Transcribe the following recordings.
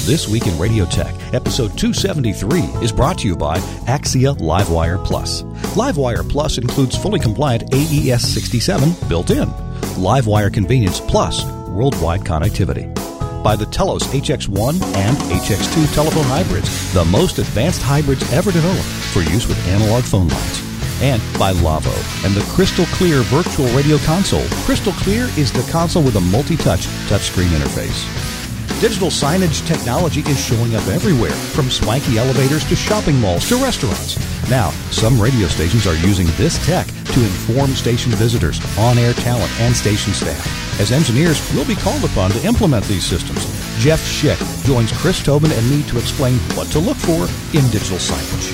This Week in Radio Tech, episode 273, is brought to you by Axia Livewire Plus. Livewire Plus includes fully compliant AES 67 built in. Livewire convenience plus worldwide connectivity. By the Telos HX1 and HX2 telephone hybrids, the most advanced hybrids ever developed for use with analog phone lines. And by Lavo and the Crystal Clear Virtual Radio Console. Crystal Clear is the console with a multi-touch touchscreen interface. Digital signage technology is showing up everywhere, from swanky elevators to shopping malls to restaurants. Now, some radio stations are using this tech to inform station visitors, on-air talent, and station staff. As engineers, we'll be called upon to implement these systems. Jeff Schick joins Chris Tobin and me to explain what to look for in digital signage.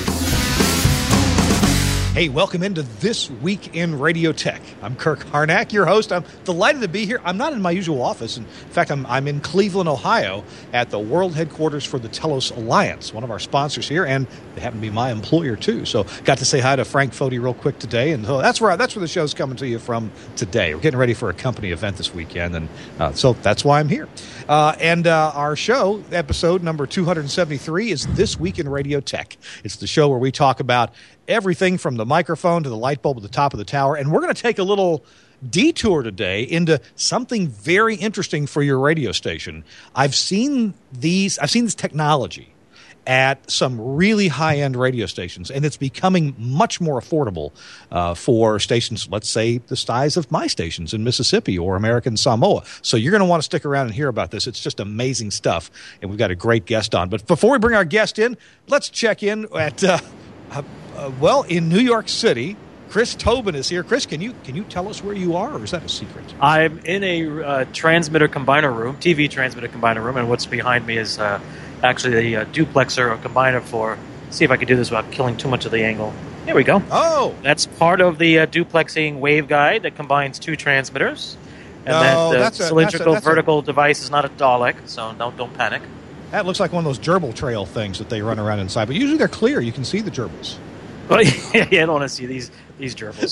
Hey, welcome into This Week in Radio Tech. I'm Kirk Harnack, your host. I'm delighted to be here. I'm not in my usual office. In fact, I'm in Cleveland, Ohio, at the world headquarters for the Telos Alliance, one of our sponsors here, and they happen to be my employer, too. So got to say hi to Frank Foti real quick today, and that's where the show's coming to you from today. We're getting ready for a company event this weekend, and so that's why I'm here. And our show, episode number 273, is This Week in Radio Tech. It's the show where we talk about everything from the microphone to the light bulb at the top of the tower. And we're going to take a little detour today into something very interesting for your radio station. I've seen this technology at some really high-end radio stations, and it's becoming much more affordable for stations, let's say, the size of my stations in Mississippi or American Samoa. So you're going to want to stick around and hear about this. It's just amazing stuff, and we've got a great guest on. But before we bring our guest in, let's check in at in New York City. Chris Tobin is here. Chris, can you tell us where you are, or is that a secret? I'm in a transmitter combiner room, TV transmitter combiner room, and what's behind me is actually a duplexer or combiner for. See if I can do this without killing too much of the angle. Here we go. Oh, that's part of the duplexing waveguide that combines two transmitters, and that cylindrical vertical device is not a Dalek, so don't panic. That looks like one of those gerbil trail things that they run around inside, but usually they're clear. You can see the gerbils. Well, yeah, I don't want to see these gerbils.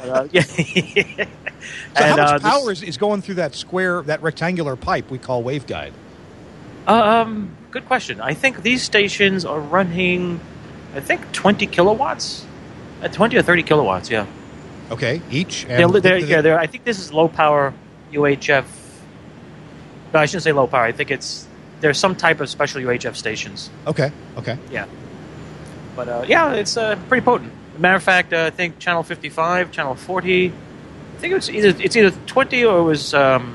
So how much power is going through that rectangular pipe we call waveguide? Good question. I think these stations are running, 20 kilowatts, 20 or 30 kilowatts. Yeah. Okay, each. They're I think this is low power UHF. No, I shouldn't say low power. I think there's some type of special UHF stations. Okay. Yeah. But, it's pretty potent. As a matter of fact, I think channel 55, channel 40, I think it's either 20 or it was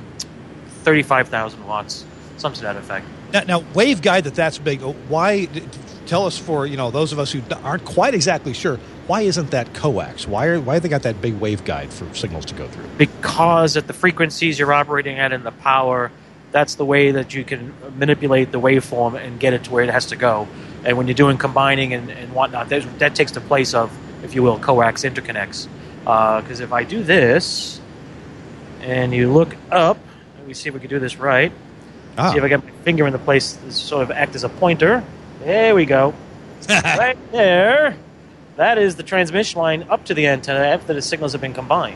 35,000 watts, something to that effect. Now waveguide that's big, why, tell us for, those of us who aren't quite exactly sure, why isn't that coax? Why have they got that big waveguide for signals to go through? Because at the frequencies you're operating at and the power, that's the way that you can manipulate the waveform and get it to where it has to go. And when you're doing combining and whatnot, that takes the place of, if you will, coax interconnects. Because if I do this, and you look up, let me see if we can do this right. See if I get my finger in the place that sort of act as a pointer. There we go. Right there. That is the transmission line up to the antenna after the signals have been combined.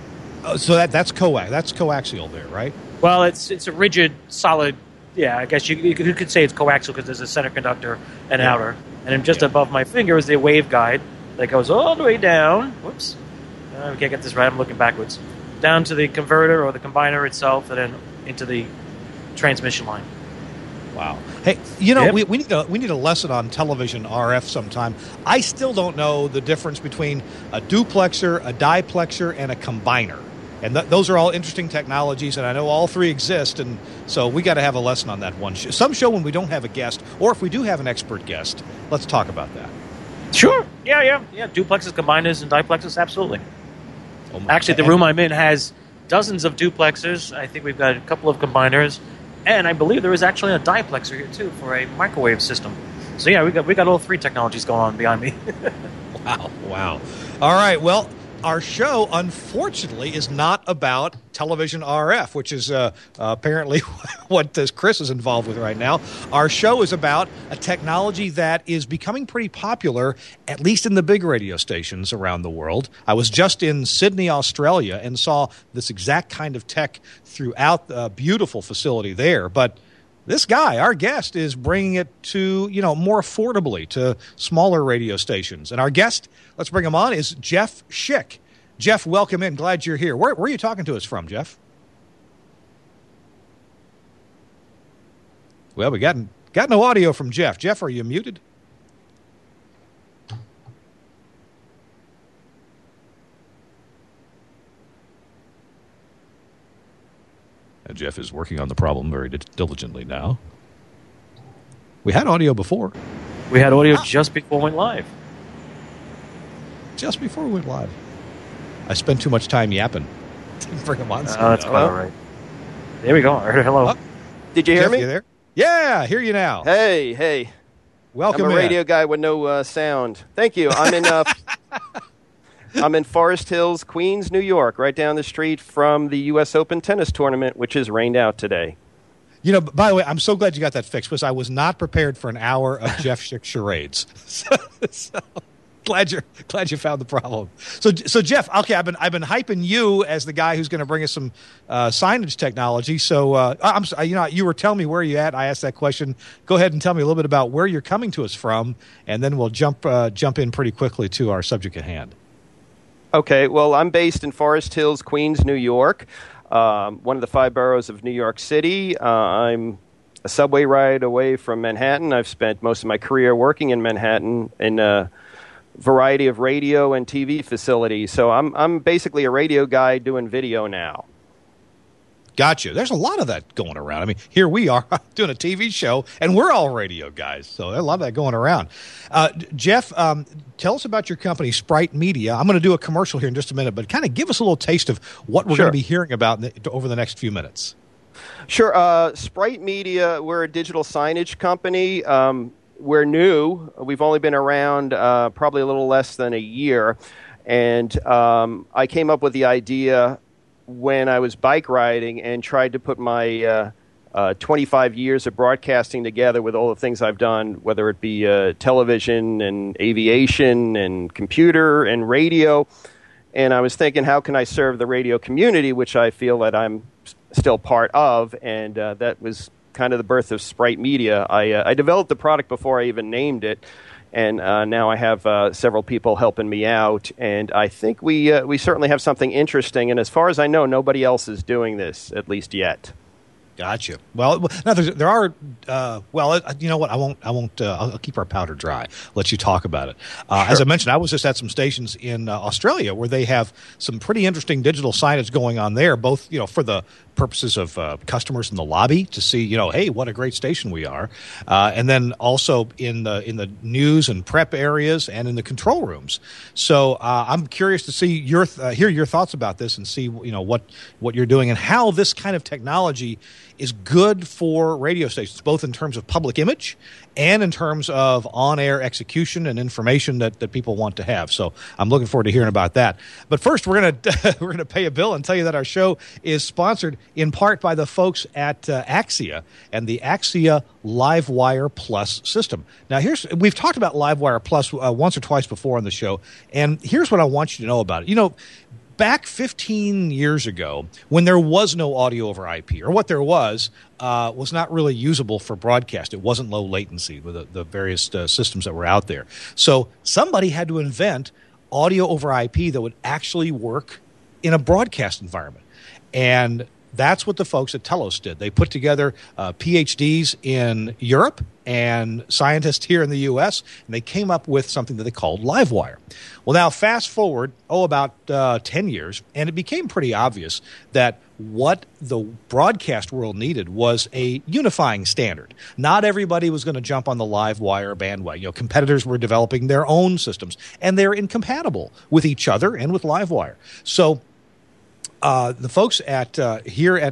So that's coax. That's coaxial there, right? Well, it's a rigid, solid. Yeah, I guess you could say it's coaxial because there's a center conductor and outer. And then just above my finger is the waveguide that goes all the way down. Whoops. We can't get this right. I'm looking backwards. Down to the converter or the combiner itself and then into the transmission line. Wow. Hey, we need a lesson on television RF sometime. I still don't know the difference between a duplexer, a diplexer, and a combiner. And those are all interesting technologies, and I know all three exist, and so we got to have a lesson on that one. Some show when we don't have a guest, or if we do have an expert guest, let's talk about that. Sure. Yeah. Duplexes, combiners, and diplexes, absolutely. Actually, the room I'm in has dozens of duplexers. I think we've got a couple of combiners, and I believe there is actually a diplexer here too for a microwave system. So yeah, we got all three technologies going on behind me. Wow. All right. Well, our show, unfortunately, is not about television RF, which is apparently what Chris is involved with right now. Our show is about a technology that is becoming pretty popular, at least in the big radio stations around the world. I was just in Sydney, Australia, and saw this exact kind of tech throughout a beautiful facility there. But This guy, our guest, is bringing it to, more affordably to smaller radio stations. And our guest, let's bring him on, is Jeff Schick. Jeff, welcome in. Glad you're here. Where are you talking to us from, Jeff? Well, we got no audio from Jeff. Jeff, are you muted? Jeff is working on the problem very diligently now. We had audio before. We had audio just before we went live. Just before we went live. I spent too much time yapping. Didn't bring him on. That's quite all right. There we go. I heard hello. Did you hear Jeff, me? You there? Yeah, I hear you now. Hey. Welcome I'm a in. radio guy with no sound. Thank you. I'm in I'm in Forest Hills, Queens, New York, right down the street from the U.S. Open tennis tournament, which is rained out today. By the way, I'm so glad you got that fixed because I was not prepared for an hour of Jeff Schick charades. So glad you found the problem. So Jeff, okay, I've been hyping you as the guy who's going to bring us some signage technology. So you were telling me where you at. I asked that question. Go ahead and tell me a little bit about where you're coming to us from, and then we'll jump in pretty quickly to our subject at hand. Okay, well, I'm based in Forest Hills, Queens, New York, one of the 5 boroughs of New York City. I'm a subway ride away from Manhattan. I've spent most of my career working in Manhattan in a variety of radio and TV facilities. So I'm basically a radio guy doing video now. Gotcha. There's a lot of that going around. I mean, here we are doing a TV show, and we're all radio guys. So there's a lot of that going around. Jeff, tell us about your company, Sprite Media. I'm going to do a commercial here in just a minute, but kind of give us a little taste of what we're going to be hearing about over the next few minutes. Sure. Sprite Media, we're a digital signage company. We're new. We've only been around probably a little less than a year. And I came up with the idea when I was bike riding and tried to put my 25 years of broadcasting together with all the things I've done, whether it be television and aviation and computer and radio. And I was thinking, how can I serve the radio community, which I feel that I'm still part of? And that was kind of the birth of Sprite Media. I developed the product before I even named it. And now I have several people helping me out, and I think we certainly have something interesting. And as far as I know, nobody else is doing this, at least yet. Gotcha. Well, now there are. You know what? I won't. I'll keep our powder dry. Let you talk about it. Sure. As I mentioned, I was just at some stations in Australia where they have some pretty interesting digital signage going on there. Both, for the purposes of customers in the lobby to see, hey, what a great station we are, and then also in the news and prep areas and in the control rooms. So I'm curious to see hear your thoughts about this and see what you're doing and how this kind of technology is good for radio stations, both in terms of public image and in terms of on-air execution and information that people want to have. So I'm looking forward to hearing about that. But first, we're gonna pay a bill and tell you that our show is sponsored in part by the folks at Axia and the Axia Livewire Plus system. Now, we've talked about Livewire Plus once or twice before on the show, and here's what I want you to know about it. Back 15 years ago, when there was no audio over IP, or what there was not really usable for broadcast. It wasn't low latency with the various systems that were out there. So somebody had to invent audio over IP that would actually work in a broadcast environment. And that's what the folks at Telos did. They put together PhDs in Europe and scientists here in the U.S., and they came up with something that they called Livewire. Well, now fast forward, about 10 years, and it became pretty obvious that what the broadcast world needed was a unifying standard. Not everybody was going to jump on the Livewire bandwagon. Competitors were developing their own systems, and they're incompatible with each other and with Livewire. So the folks at Axia,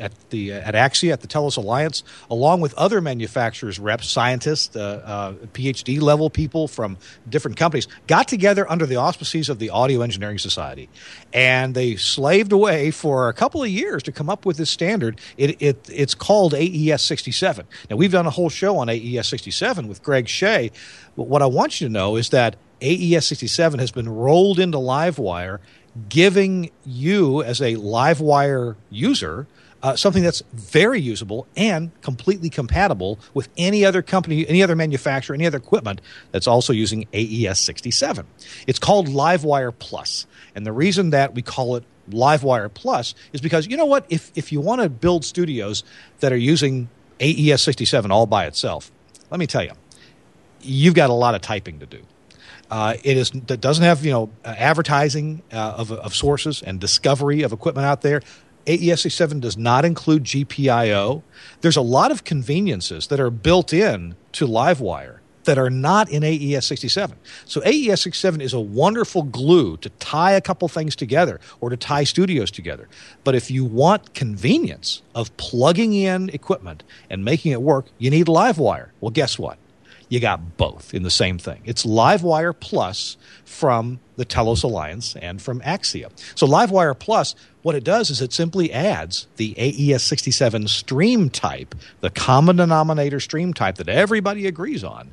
at the Telos Alliance, along with other manufacturers, reps, scientists, PhD level people from different companies, got together under the auspices of the Audio Engineering Society, and they slaved away for a couple of years to come up with this standard. It's called AES 67. Now, we've done a whole show on AES 67 with Greg Shea, but what I want you to know is that AES 67 has been rolled into Livewire, giving you, as a Livewire user, something that's very usable and completely compatible with any other company, any other manufacturer, any other equipment that's also using AES-67. It's called Livewire Plus. And the reason that we call it Livewire Plus is because, you know what, if you want to build studios that are using AES-67 all by itself, let me tell you, you've got a lot of typing to do. It doesn't have advertising of sources and discovery of equipment out there. AES-67 does not include GPIO. There's a lot of conveniences that are built in to Livewire that are not in AES-67. So AES-67 is a wonderful glue to tie a couple things together or to tie studios together. But if you want convenience of plugging in equipment and making it work, you need Livewire. Well, guess what? You got both in the same thing. It's Livewire Plus from the Telos Alliance and from Axia. So Livewire Plus, what it does is it simply adds the AES-67 stream type, the common denominator stream type that everybody agrees on,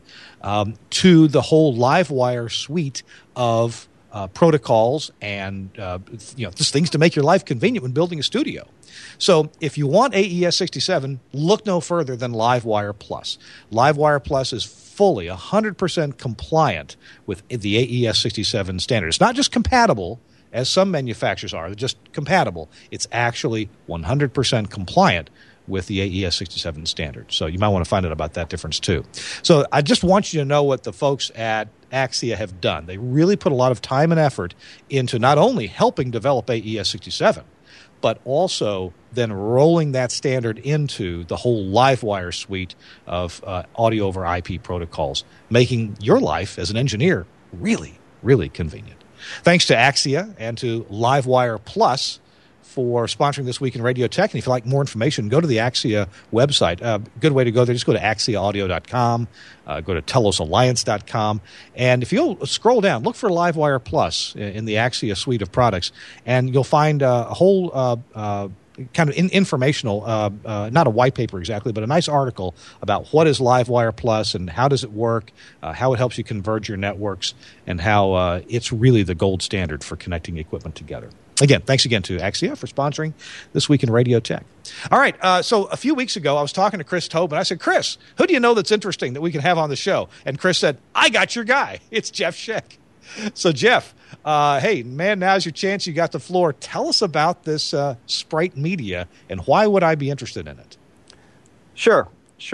to the whole Livewire suite of protocols and just things to make your life convenient when building a studio. So if you want AES-67, look no further than Livewire Plus. Livewire Plus is fully 100% compliant with the AES-67 standard. It's not just compatible, as some manufacturers are. They're just compatible. It's actually 100% compliant with the AES-67 standard. So you might want to find out about that difference too. So I just want you to know what the folks at Axia have done. They really put a lot of time and effort into not only helping develop AES-67, but also then rolling that standard into the whole Livewire suite of audio over IP protocols, making your life as an engineer really, really convenient. Thanks to Axia and to Livewire Plus for sponsoring This Week in Radio Tech. And if you'd like more information, go to the Axia website. Good way to go there, just go to axiaaudio.com, go to telosalliance.com. And if you'll scroll down, look for Livewire Plus in the Axia suite of products, and you'll find a whole kind of informational, not a white paper exactly, but a nice article about what is Livewire Plus and how does it work, how it helps you converge your networks, and how it's really the gold standard for connecting equipment together. Again, thanks again to Axia for sponsoring This Week in Radio Tech. All right, so a few weeks ago, I was talking to Chris Tobin. I said, Chris, who do you know that's interesting that we can have on the show? And Chris said, I got your guy. It's Jeff Scheck. So, Jeff, hey, man, now's your chance. You got the floor. Tell us about this Sprite Media, and why would I be interested in it? Sure.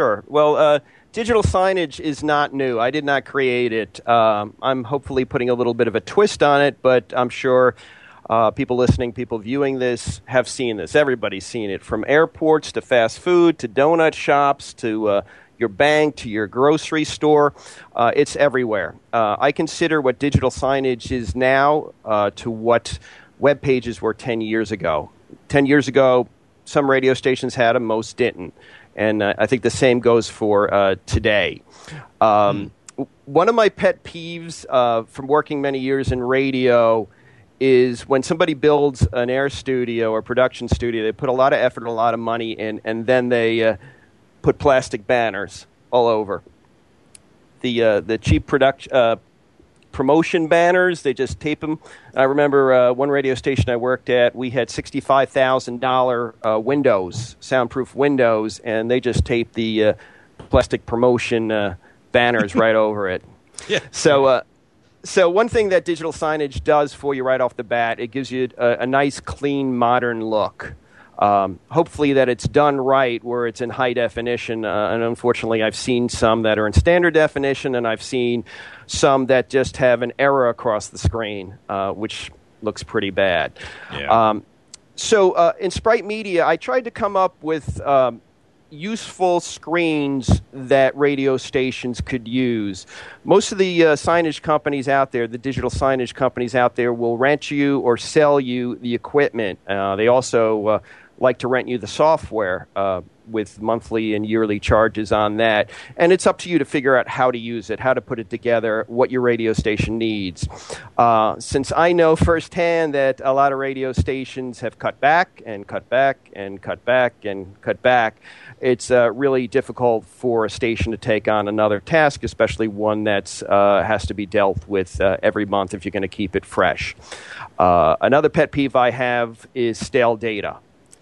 Well, digital signage is not new. I did not create it. I'm hopefully putting a little bit of a twist on it, but I'm sure people listening, people viewing this have seen this. Everybody's seen it, from airports to fast food to donut shops to your bank to your grocery store. It's everywhere. I consider what digital signage is now to what web pages were 10 years ago. 10 years ago, some radio stations had them, most didn't. And I think the same goes for today. One of my pet peeves from working many years in radio is when somebody builds an air studio or production studio, they put a lot of effort and a lot of money in, and then they put plastic banners all over. The cheap promotion banners, they just tape them. I remember one radio station I worked at, we had $65,000 windows, soundproof windows, and they just taped the plastic promotion banners right over it. Yeah. So one thing that digital signage does for you right off the bat, it gives you a nice, clean, modern look. Hopefully that it's done right where it's in high definition. And unfortunately, I've seen some that are in standard definition, and I've seen some that just have an error across the screen, which looks pretty bad. Yeah. So in Sprite Media, I tried to come up with useful screens that radio stations could use. Most of the signage companies out there, the digital signage companies out there, will rent you or sell you the equipment. They also like to rent you the software with monthly and yearly charges on that. And it's up to you to figure out how to use it, how to put it together, what your radio station needs. Since I know firsthand that a lot of radio stations have cut back and cut back and cut back and cut back, it's really difficult for a station to take on another task, especially one that has to be dealt with every month if you're going to keep it fresh. Another pet peeve I have is stale data.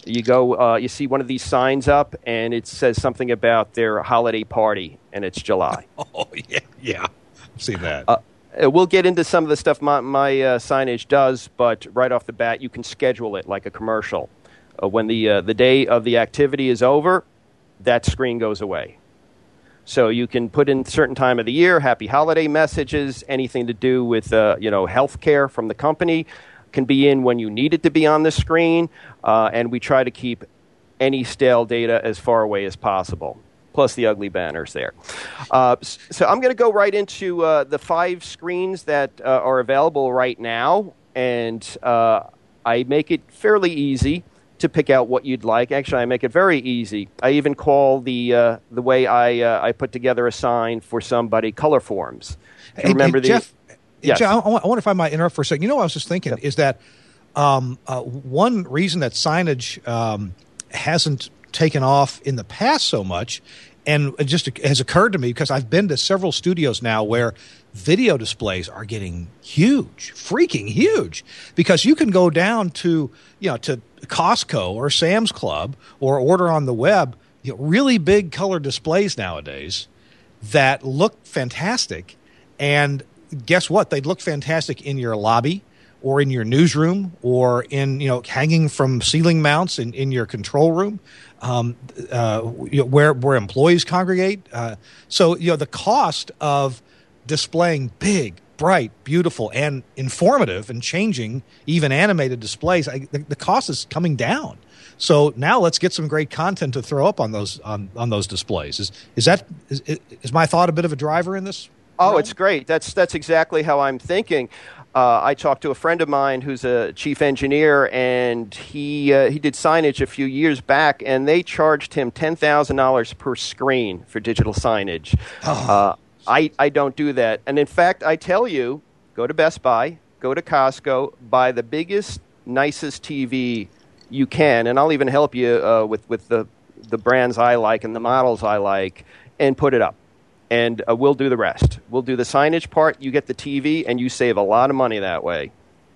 You go, you see one of these signs up, and it says something about their holiday party, and it's July. Oh, yeah. See that. We'll get into some of the stuff my signage does, but right off the bat, you can schedule it like a commercial. When the day of the activity is over, that screen goes away. So you can put in a certain time of the year, happy holiday messages, anything to do with health care from the company can be in when you need it to be on the screen, and we try to keep any stale data as far away as possible, plus the ugly banners there. So I'm going to go right into the 5 screens that are available right now, and I make it fairly easy to pick out what you'd like. Actually, I make it very easy. I even call the way I put together a sign for somebody color forms. Remember Jeff, yes. Jeff, I wonder if I might interrupt for a second. You know what I was just thinking is that one reason that signage hasn't taken off in the past so much, and it just has occurred to me because I've been to several studios now where video displays are getting huge, freaking huge, because you can go down to Costco or Sam's Club or order on the web, really big color displays nowadays that look fantastic. And guess what? They'd look fantastic in your lobby or in your newsroom or in, hanging from ceiling mounts in your control room, where employees congregate. So the cost of displaying big, bright, beautiful, and informative and changing, even animated displays, the cost is coming down. So now let's get some great content to throw up on those displays. Is my thought a bit of a driver in this? Oh, it's great. That's exactly how I'm thinking. I talked to a friend of mine who's a chief engineer, and he did signage a few years back, and they charged him $10,000 per screen for digital signage. Oh. I don't do that. And in fact, I tell you, go to Best Buy, go to Costco, buy the biggest, nicest TV you can, and I'll even help you with the brands I like and the models I like, and put it up. And we'll do the rest. We'll do the signage part, you get the TV, and you save a lot of money that way.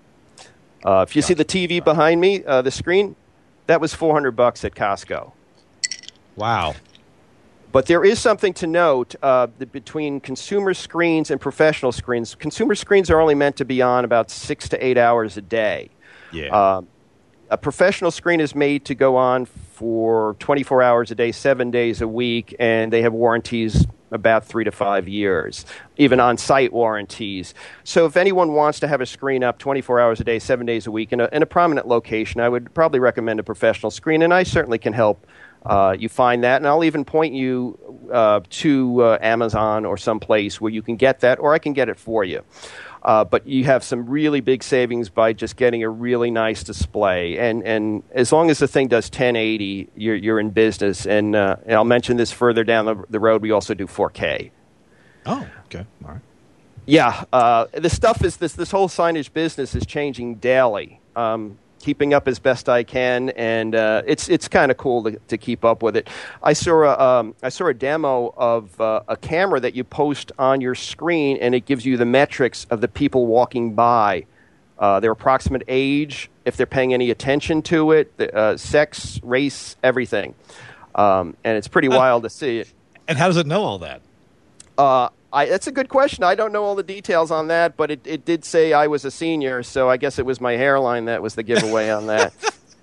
If you see the TV behind me, the screen, that was $400 at Costco. Wow. But there is something to note between consumer screens and professional screens. Consumer screens are only meant to be on about 6 to 8 hours a day. Yeah. A professional screen is made to go on for 24 hours a day, 7 days a week, and they have warranties about 3 to 5 years, even on-site warranties. So if anyone wants to have a screen up 24 hours a day, 7 days a week in a prominent location, I would probably recommend a professional screen, and I certainly can help you find that. And I'll even point you to Amazon or someplace where you can get that, or I can get it for you. But you have some really big savings by just getting a really nice display. And as long as the thing does 1080, you're in business. And I'll mention this further down the road. We also do 4K. Oh, okay. All right. Yeah. This stuff is this whole signage business is changing daily. Keeping up as best I can, and it's kind of cool to keep up with it. I saw a demo of a camera that you post on your screen, and it gives you the metrics of the people walking by, their approximate age, if they're paying any attention to it, sex, race, everything, and it's pretty wild to see it. And how does it know all that? That's a good question. I don't know all the details on that, but it did say I was a senior, so I guess it was my hairline that was the giveaway on that.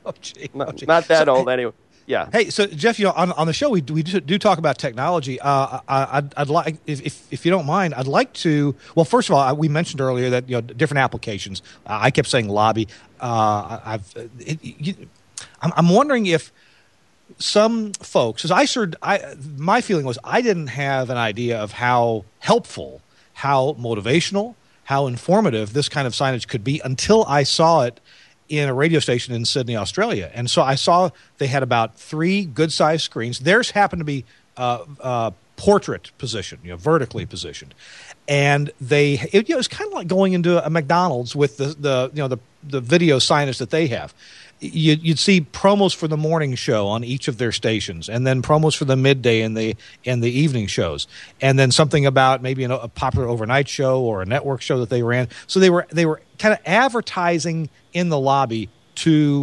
Not that old, anyway. Yeah. Hey, so Jeff, on the show we do talk about technology. I'd like, if you don't mind, I'd like to. Well, first of all, we mentioned earlier that different applications. I kept saying lobby. I'm wondering if some folks, because my feeling was I didn't have an idea of how helpful, how motivational, how informative this kind of signage could be until I saw it in a radio station in Sydney, Australia. And so I saw they had about 3 good-sized screens. Theirs happened to be portrait position, vertically positioned. And it was kind of like going into a McDonald's with the video signage that they have. You'd see promos for the morning show on each of their stations, and then promos for the midday and the evening shows, and then something about maybe a popular overnight show or a network show that they ran. So they were kind of advertising in the lobby to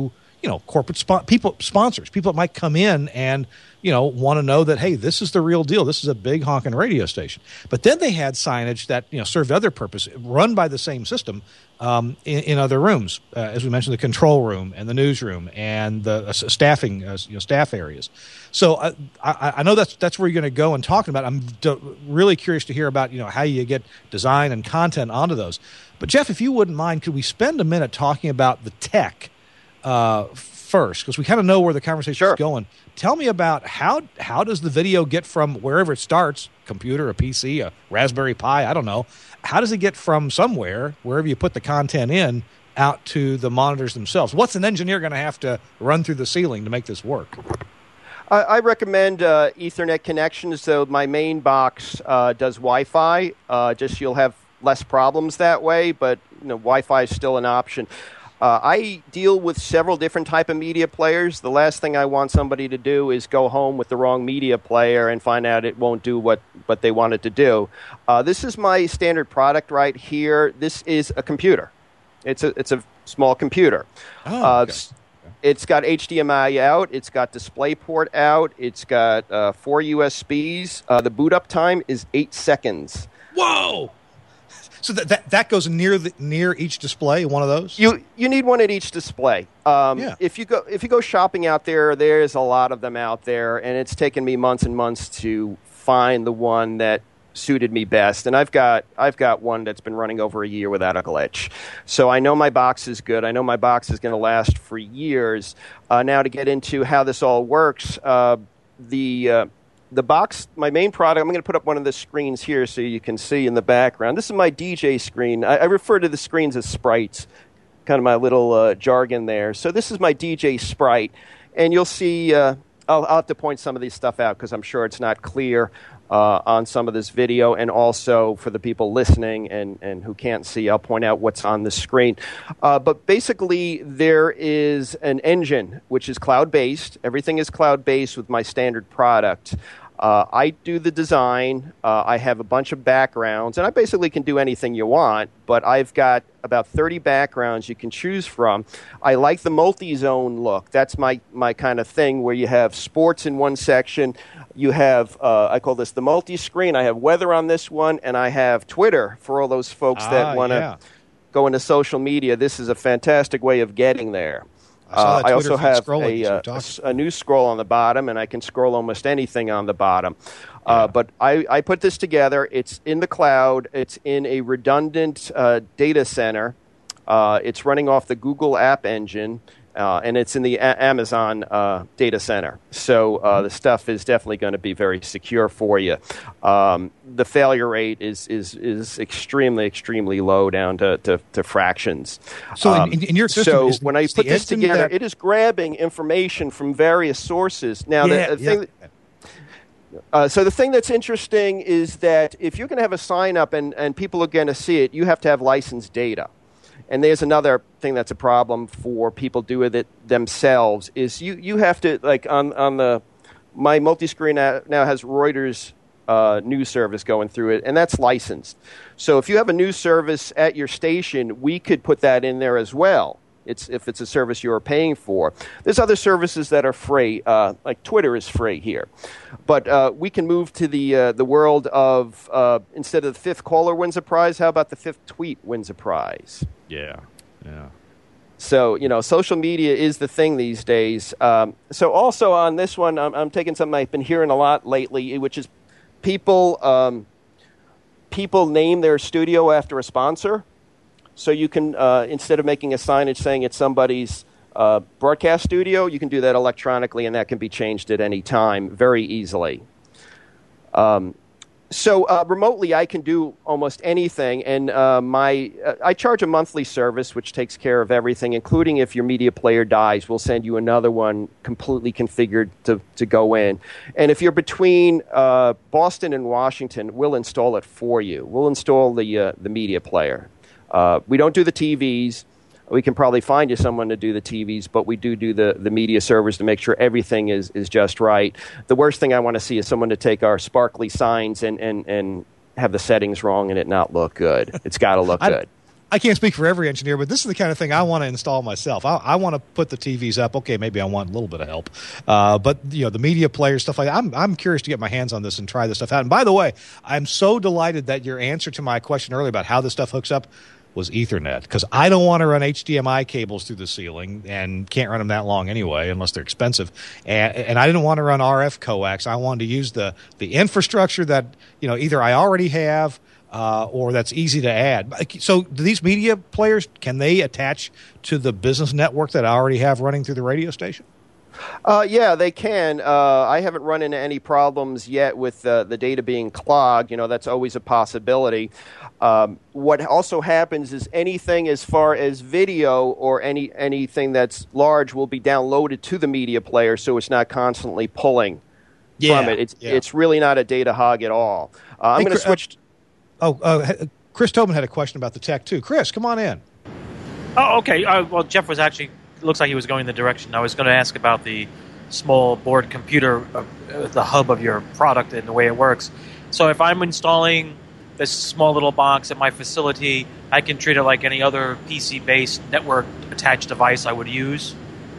corporate sponsors, people that might come in and want to know that, hey, this is the real deal. This is a big honking radio station. But then they had signage that served other purpose, run by the same system in other rooms, as we mentioned, the control room and the newsroom and the staffing, staff areas. So I know that's where you're going to go and talking about. I'm really curious to hear about how you get design and content onto those. But Jeff, if you wouldn't mind, could we spend a minute talking about the tech first, because we kind of know where the conversation is going. Tell me about how does the video get from wherever it starts, computer, a PC, a Raspberry Pi, I don't know. How does it get from somewhere, wherever you put the content in, out to the monitors themselves? What's an engineer going to have to run through the ceiling to make this work? I recommend Ethernet connections. So my main box does Wi-Fi. You'll have less problems that way, but Wi-Fi is still an option. I deal with several different type of media players. The last thing I want somebody to do is go home with the wrong media player and find out it won't do what they want it to do. This is my standard product right here. This is a computer. It's a small computer. Okay. It's got HDMI out. It's got DisplayPort out. It's got 4 USBs. The boot up time is 8 seconds. Whoa! So that goes near each display, one of those? You need one at each display. If you go shopping out there, there's a lot of them out there, and it's taken me months and months to find the one that suited me best. And I've got one that's been running over a year without a glitch. So I know my box is good. I know my box is going to last for years. Now to get into how this all works, the box, my main product, I'm going to put up one of the screens here so you can see in the background. This is my DJ screen. I refer to the screens as sprites, kind of my little jargon there. So this is my DJ sprite, and you'll see, I'll have to point some of these stuff out because I'm sure it's not clear on some of this video, and also for the people listening and who can't see, I'll point out what's on the screen. But basically, there is an engine which is cloud-based. Everything is cloud-based with my standard product. I do the design. I have a bunch of backgrounds, and I basically can do anything you want, but I've got about 30 backgrounds you can choose from. I like the multi-zone look. That's my kind of thing, where you have sports in one section. You have, I call this the multi-screen. I have weather on this one, and I have Twitter for all those folks that want to go into social media. This is a fantastic way of getting there. I also have a news scroll on the bottom, and I can scroll almost anything on the bottom. But I put this together. It's in the cloud. It's in a redundant data center. It's running off the Google App Engine, and it's in the Amazon data center. So the stuff is definitely going to be very secure for you. The failure rate is extremely, extremely low, down to fractions. So in your system, so when I put this together, it is grabbing information from various sources. Now, so the thing that's interesting is that if you're going to have a sign up and people are going to see it, you have to have licensed data. And there's another thing that's a problem for people doing it themselves is you have to, like on my multi-screen now has Reuters news service going through it, and that's licensed. So if you have a news service at your station, we could put that in there as well. If it's a service you're paying for. There's other services that are free, like Twitter is free here. But we can move to the world of, instead of the fifth caller wins a prize, how about the fifth tweet wins a prize? Yeah. So, social media is the thing these days. So also on this one, I'm taking something I've been hearing a lot lately, which is people name their studio after a sponsor. So you can, instead of making a signage saying it's somebody's broadcast studio, you can do that electronically, and that can be changed at any time very easily. So remotely, I can do almost anything, and I charge a monthly service, which takes care of everything, including if your media player dies, we'll send you another one completely configured to go in. And if you're between Boston and Washington, we'll install it for you. We'll install the media player. We don't do the TVs. We can probably find you someone to do the TVs, but we do the media servers to make sure everything is just right. The worst thing I want to see is someone to take our sparkly signs and have the settings wrong and it not look good. It's got to look good. I can't speak for every engineer, but this is the kind of thing I want to install myself. I want to put the TVs up. Okay, maybe I want a little bit of help, but the media players, stuff like that. I'm curious to get my hands on this and try this stuff out. And by the way, I'm so delighted that your answer to my question earlier about how this stuff hooks up was Ethernet, because I don't want to run HDMI cables through the ceiling and can't run them that long anyway unless they're expensive. And I didn't want to run RF coax. I wanted to use the infrastructure that either I already have or that's easy to add. So do these media players, can they attach to the business network that I already have running through the radio station? Yeah, they can. I haven't run into any problems yet with the data being clogged. That's always a possibility. What also happens is anything as far as video or anything that's large will be downloaded to the media player, so it's not constantly pulling from it. It's really not a data hog at all. I'm going to switch. Chris Tobin had a question about the tech too. Chris, come on in. Oh, okay. Well, Jeff was actually looks like he was going in the direction. I was going to ask about the small board computer, the hub of your product and the way it works. So if I'm installing this small little box at my facility, I can treat it like any other PC-based network-attached device I would use.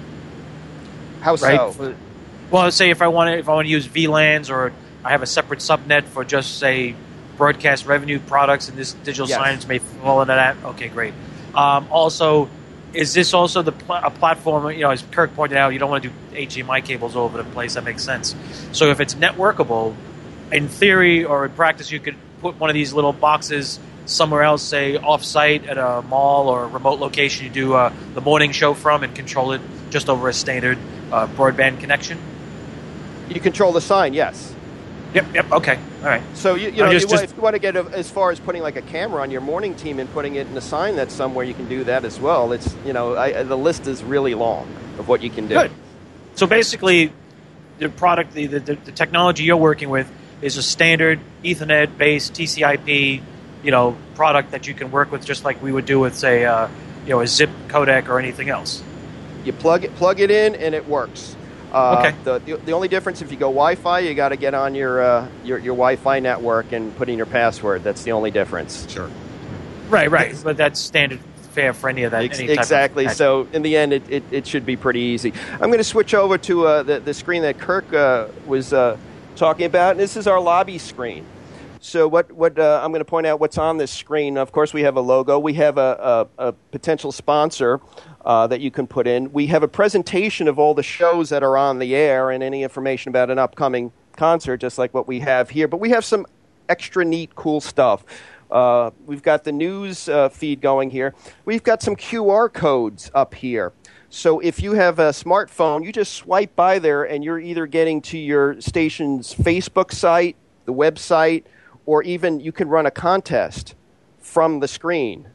How so? Well, say if I want to use VLANs, or I have a separate subnet for just say broadcast revenue products, and this digital signage may fall into that. Okay, great. Also, is this also a platform? As Kirk pointed out, you don't want to do HDMI cables all over the place. That makes sense. So if it's networkable, in theory or in practice, you could put one of these little boxes somewhere else, say off-site at a mall or a remote location you do the morning show from, and control it just over a standard broadband connection. You control the sign, yes. Yep. Okay. All right. So if you want to get as far as putting like a camera on your morning team and putting it in a sign that's somewhere, you can do that as well. It's the list is really long of what you can do. Good. So basically, the product, the technology you're working with is a standard Ethernet-based TCP, product that you can work with just like we would do with say, a zip codec or anything else. You plug it in and it works. Okay. The only difference, if you go Wi-Fi, you got to get on your Wi-Fi network and put in your password. That's the only difference. Sure. Right. But that's standard fare for any of that. Exactly. So in the end, it should be pretty easy. I'm going to switch over to the screen that Kirk was talking about. And this is our lobby screen. So what I'm going to point out what's on this screen. Of course, we have a logo. We have a potential sponsor that you can put in. We have a presentation of all the shows that are on the air and any information about an upcoming concert, just like what we have here. But we have some extra neat, cool stuff. We've got the news feed going here. We've got some QR codes up here. So if you have a smartphone, you just swipe by there and you're either getting to your station's Facebook site, the website, or even you can run a contest from the screen.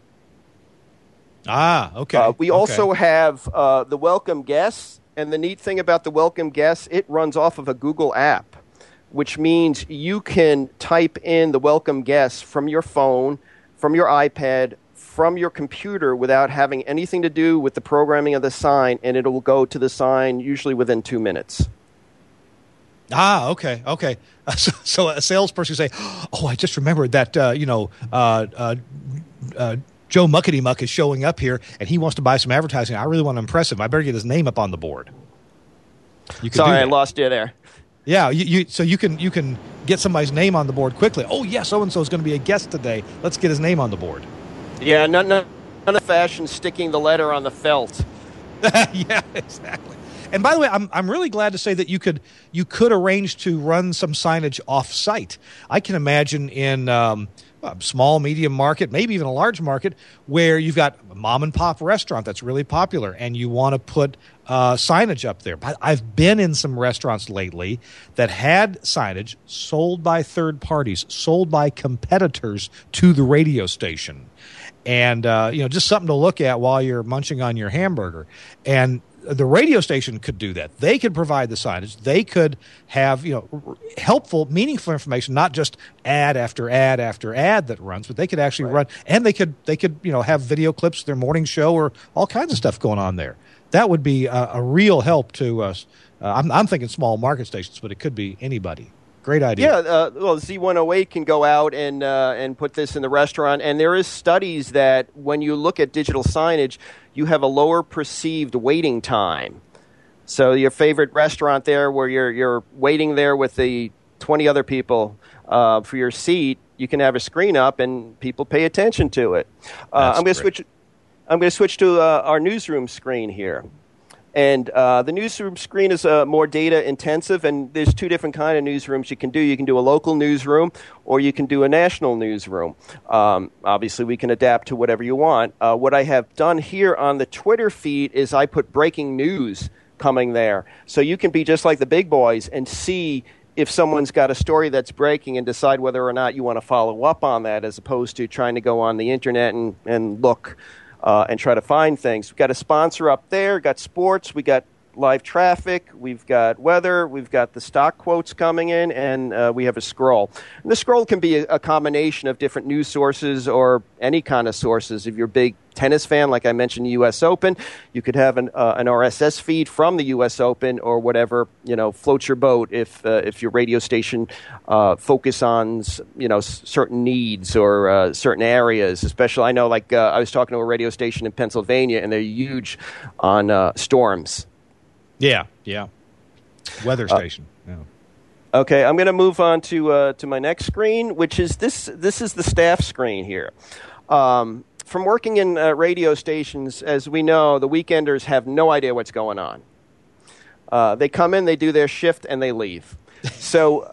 Okay. We also have the welcome guests, and the neat thing about the welcome guests, it runs off of a Google app, which means you can type in the welcome guests from your phone, from your iPad, from your computer without having anything to do with the programming of the sign, and it will go to the sign usually within 2 minutes. Okay. So a salesperson say, "Oh, I just remembered that Joe Muckety Muck is showing up here, and he wants to buy some advertising. I really want to impress him. I better get his name up on the board." Sorry, I lost you there. Yeah, so you can get somebody's name on the board quickly. Oh, yeah, so and so is going to be a guest today. Let's get his name on the board. Yeah, none of fashion sticking the letter on the felt. Yeah, exactly. And by the way, I'm really glad to say that you could arrange to run some signage off-site. I can imagine in a small, medium market, maybe even a large market, where you've got a mom-and-pop restaurant that's really popular, and you want to put signage up there. I've been in some restaurants lately that had signage sold by third parties, sold by competitors to the radio station. And, just something to look at while you're munching on your hamburger. And the radio station could do that. They could provide the signage. They could have, helpful, meaningful information, not just ad after ad after ad that runs, but they could actually run, and they could, have video clips of their morning show or all kinds of stuff going on there. That would be a real help to us. I'm thinking small market stations, but it could be anybody. Great idea. Yeah, well, Z108 can go out and put this in the restaurant, and there is studies that when you look at digital signage, you have a lower perceived waiting time. So your favorite restaurant there, where you're waiting there with the 20 other people for your seat, you can have a screen up, and people pay attention to it. I'm going to switch to our newsroom screen here. And the newsroom screen is more data intensive, and there's two different kind of newsrooms you can do. You can do a local newsroom, or you can do a national newsroom. Obviously, we can adapt to whatever you want. What I have done here on the Twitter feed is I put breaking news coming there. So you can be just like the big boys and see if someone's got a story that's breaking and decide whether or not you want to follow up on that, as opposed to trying to go on the internet and look and try to find things. We've got a sponsor up there, got sports, we got live traffic, we've got weather, we've got the stock quotes coming in, and we have a scroll. And the scroll can be a combination of different news sources or any kind of sources. If you're a big tennis fan, like I mentioned, the U.S. Open, you could have an RSS feed from the U.S. Open or whatever, floats your boat if your radio station focus on, certain needs or certain areas. Especially, I know, I was talking to a radio station in Pennsylvania, and they're huge on storms. Yeah. Weather station. Yeah. Okay, I'm going to move on to my next screen, which is this. This is the staff screen here. From working in radio stations, as we know, the weekenders have no idea what's going on. They come in, they do their shift, and they leave. So,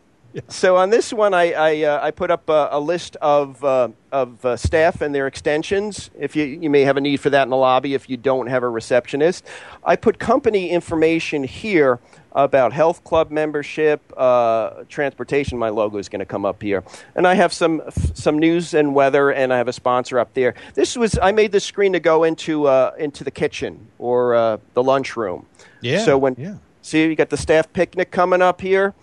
So on this one, I put up a list of staff and their extensions. If you may have a need for that in the lobby if you don't have a receptionist. I put company information here about health club membership, transportation. My logo is going to come up here, and I have some news and weather, and I have a sponsor up there. I made this screen to go into the kitchen or the lunchroom. Yeah. So see, you got the staff picnic coming up here.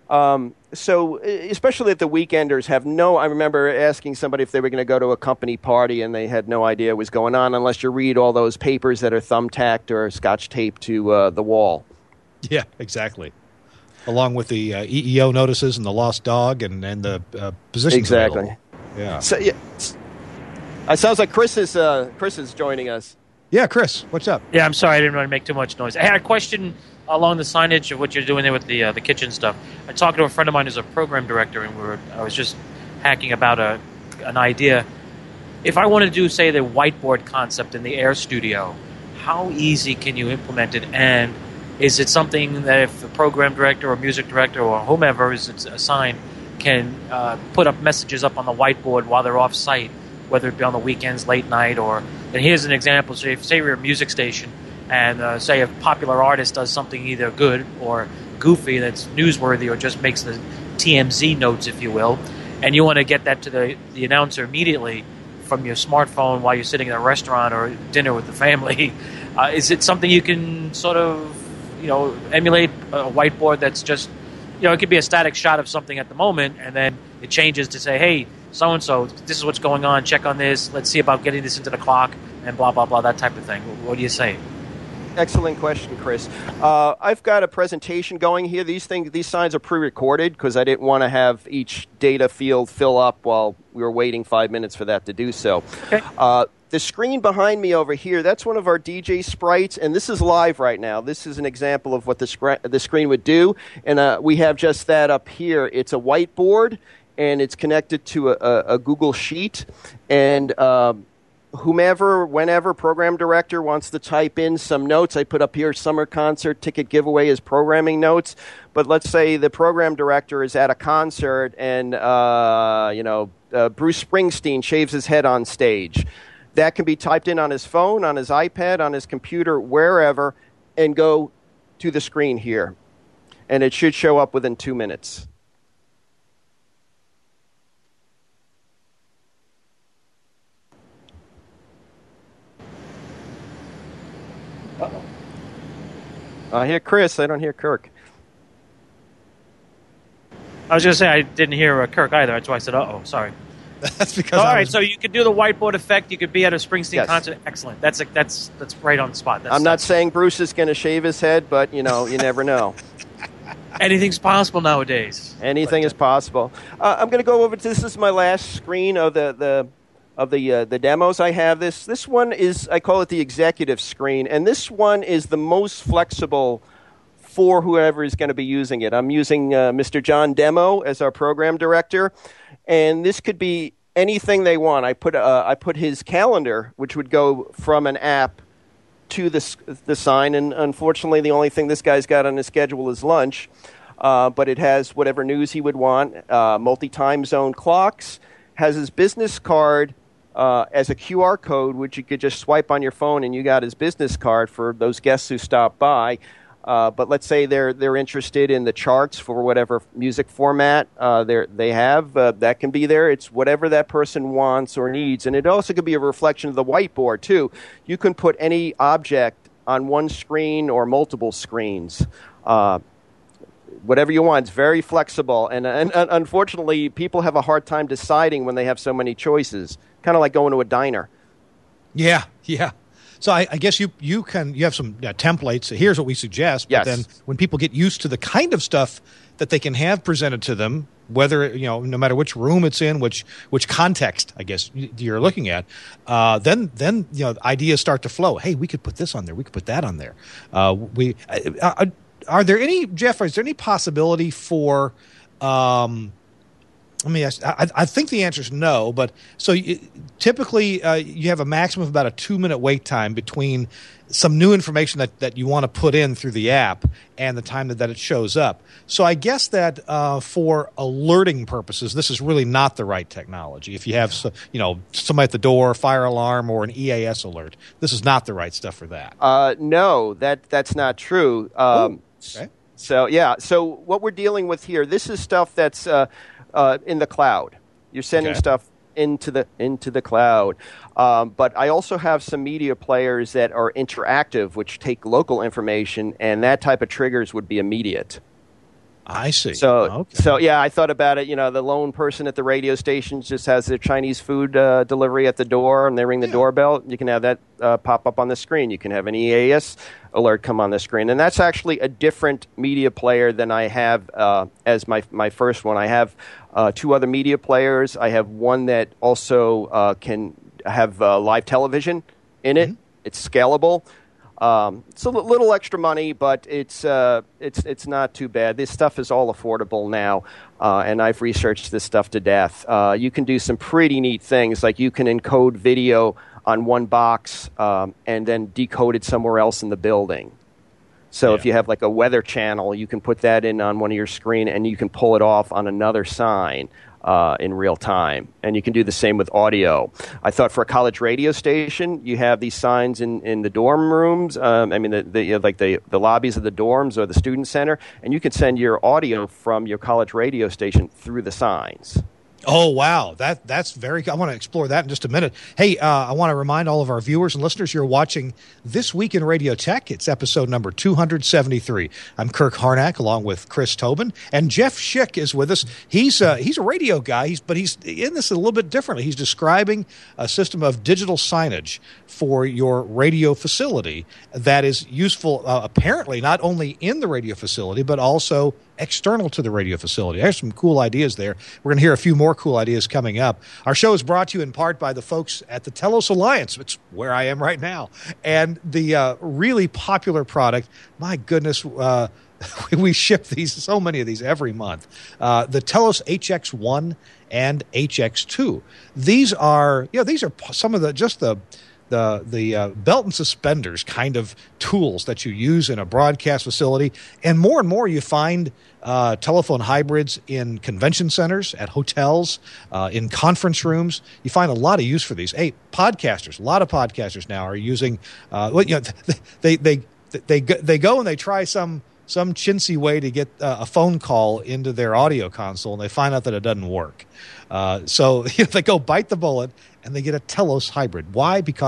So especially that the weekenders I remember asking somebody if they were going to go to a company party, and they had no idea what was going on unless you read all those papers that are thumbtacked or scotch taped to the wall. Yeah, exactly. Along with the EEO notices and the lost dog and the positions. Exactly. Available. Yeah. So, it sounds like Chris is joining us. Yeah, Chris, what's up? Yeah, I'm sorry, I didn't want to make too much noise. I had a question along the signage of what you're doing there with the kitchen stuff. I talked to a friend of mine who's a program director, and I was just hacking about an idea. If I want to do, say, the whiteboard concept in the Air Studio, how easy can you implement it? And is it something that if the program director or music director or whomever is assigned can put up messages up on the whiteboard while they're off site, whether it be on the weekends, late night, and here's an example. So if, say, we're a music station, and say a popular artist does something either good or goofy that's newsworthy or just makes the TMZ notes, if you will, and you want to get that to the announcer immediately from your smartphone while you're sitting in a restaurant or dinner with the family, is it something you can sort of, emulate a whiteboard that's just, it could be a static shot of something at the moment, and then it changes to say, hey, so-and-so, this is what's going on, check on this, let's see about getting this into the clock, and blah, blah, blah, that type of thing. What do you say? Excellent question, Chris. I've got a presentation going here. These signs are pre-recorded because I didn't want to have each data field fill up while we were waiting 5 minutes for that to do so. Okay. The screen behind me over here, that's one of our DJ sprites, and this is live right now. This is an example of what the screen would do, and we have just that up here. It's a whiteboard, and it's connected to a Google Sheet, and whomever, whenever, program director wants to type in some notes. I put up here summer concert ticket giveaway as programming notes. But let's say the program director is at a concert and, Bruce Springsteen shaves his head on stage. That can be typed in on his phone, on his iPad, on his computer, wherever, and go to the screen here. And it should show up within 2 minutes. Uh-oh. I hear Chris. I don't hear Kirk. I was going to say I didn't hear Kirk either. That's why I said, uh-oh. Sorry. That's because all right, so you could do the whiteboard effect. You could be at a Springsteen concert. Excellent. That's right on the spot. I'm not saying Bruce is going to shave his head, but, you never know. Anything's possible nowadays. Anything is possible. I'm going to go over to this. Is my last screen of the demos I have. This one is, I call it the executive screen, and this one is the most flexible for whoever is going to be using it. I'm using Mr. John Demo as our program director, and this could be anything they want. I put his calendar, which would go from an app to the sign, and unfortunately the only thing this guy's got on his schedule is lunch, but it has whatever news he would want, multi-time zone clocks, has his business card as a QR code, which you could just swipe on your phone and you got his business card for those guests who stop by. But let's say they're interested in the charts for whatever music format they have. That can be there. It's whatever that person wants or needs. And it also could be a reflection of the whiteboard, too. You can put any object on one screen or multiple screens. Whatever you want. It's very flexible. And unfortunately, people have a hard time deciding when they have so many choices. Kind of like going to a diner. Yeah. So I guess you have some templates. Here's what we suggest. Yes. But then when people get used to the kind of stuff that they can have presented to them, whether no matter which room it's in, which context I guess you're looking at, then ideas start to flow. Hey, we could put this on there. We could put that on there. Are there any, Jeff? Is there any possibility for? Let me ask. I think the answer is no, but so typically you have a maximum of about a 2-minute wait time between some new information that you want to put in through the app and the time that it shows up. So I guess that for alerting purposes, this is really not the right technology. If you have somebody at the door, fire alarm, or an EAS alert, this is not the right stuff for that. No, that's not true. Okay. So what we're dealing with here, this is stuff that's in the cloud. You're sending stuff into the cloud. But I also have some media players that are interactive, which take local information, and that type of triggers would be immediate. I see. So I thought about it. The lone person at the radio station just has their Chinese food delivery at the door, and they ring the doorbell. You can have that pop up on the screen. You can have an EAS alert come on the screen, and that's actually a different media player than I have as my first one. I have 2 other media players. I have one that also can have live television in it. Mm-hmm. It's scalable. It's a little extra money, but it's not too bad. This stuff is all affordable now, and I've researched this stuff to death. You can do some pretty neat things, like you can encode video on one box and then decode it somewhere else in the building. So if you have like a weather channel, you can put that in on one of your screen, and you can pull it off on another sign in real time. And you can do the same with audio. I thought for a college radio station, you have these signs in the dorm rooms. The lobbies of the dorms or the student center, and you can send your audio from your college radio station through the signs. Oh, wow. That's very – I want to explore that in just a minute. Hey, I want to remind all of our viewers and listeners you're watching This Week in Radio Tech. It's episode number 273. I'm Kirk Harnack along with Chris Tobin. And Jeff Schick is with us. He's a radio guy, but he's in this a little bit differently. He's describing a system of digital signage for your radio facility that is useful apparently not only in the radio facility but also external to the radio facility. There's some cool ideas there. We're going to hear a few more cool ideas coming up. Our show is brought to you in part by the folks at the Telos Alliance. It's where I am right now. And the really popular product, my goodness, we ship so many of these every month. The Telos HX1 and HX2. These are some of the belt and suspenders kind of tools that you use in a broadcast facility. And more you find telephone hybrids in convention centers, at hotels, in conference rooms. You find a lot of use for these. Hey, podcasters, a lot of podcasters now are using they go and they try some chintzy way to get a phone call into their audio console, and they find out that it doesn't work. So they go bite the bullet, and they get a Telos hybrid. Why? Because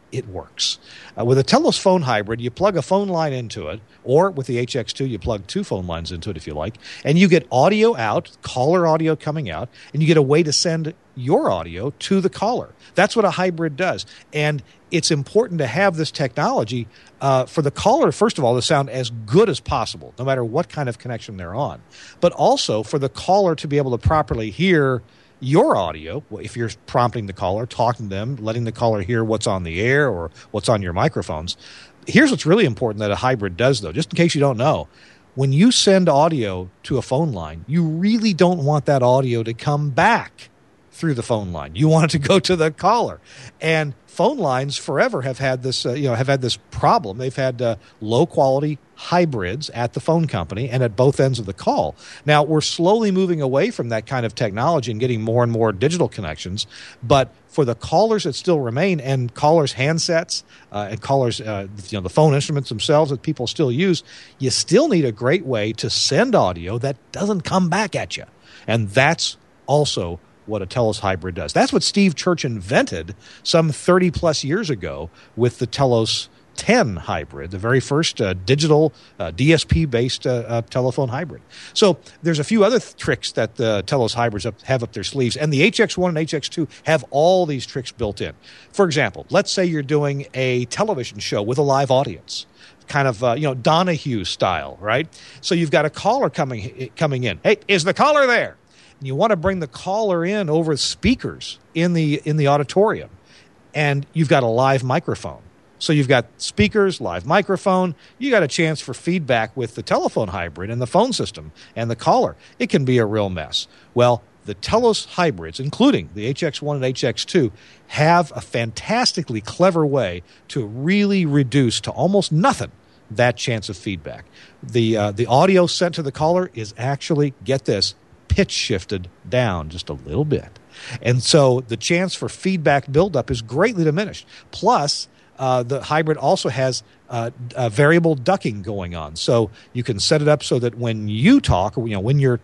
it works. With a Telos phone hybrid, you plug a phone line into it, or with the HX2, you plug 2 phone lines into it if you like, and you get audio out, caller audio coming out, and you get a way to send your audio to the caller. That's what a hybrid does. And it's important to have this technology for the caller, first of all, to sound as good as possible, no matter what kind of connection they're on. But also for the caller to be able to properly hear your audio, if you're prompting the caller, talking to them, letting the caller hear what's on the air or what's on your microphones. Here's what's really important that a hybrid does, though, just in case you don't know. When you send audio to a phone line, you really don't want that audio to come back through the phone line. You want it to go to the caller. And phone lines forever have had this, problem. They've had low quality hybrids at the phone company and at both ends of the call. Now, we're slowly moving away from that kind of technology and getting more and more digital connections. But for the callers that still remain, and callers' handsets and callers, the phone instruments themselves that people still use, you still need a great way to send audio that doesn't come back at you. And that's also what a Telos hybrid does. That's what Steve Church invented some 30 plus years ago with the Telos 10 hybrid, the very first digital DSP-based telephone hybrid. So there's a few other tricks that the Telos hybrids have up their sleeves, and the HX1 and HX2 have all these tricks built in. For example, let's say you're doing a television show with a live audience, kind of Donahue style, right? So you've got a caller coming in. Hey, is the caller there? And you want to bring the caller in over speakers in the auditorium, and you've got a live microphone. So you've got speakers, live microphone. You got a chance for feedback with the telephone hybrid and the phone system and the caller. It can be a real mess. Well, the Telos hybrids, including the HX1 and HX2, have a fantastically clever way to really reduce to almost nothing that chance of feedback. The audio sent to the caller is actually, get this, pitch shifted down just a little bit. And so the chance for feedback buildup is greatly diminished. Plus, the hybrid also has variable ducking going on. So you can set it up so that when you talk, or when your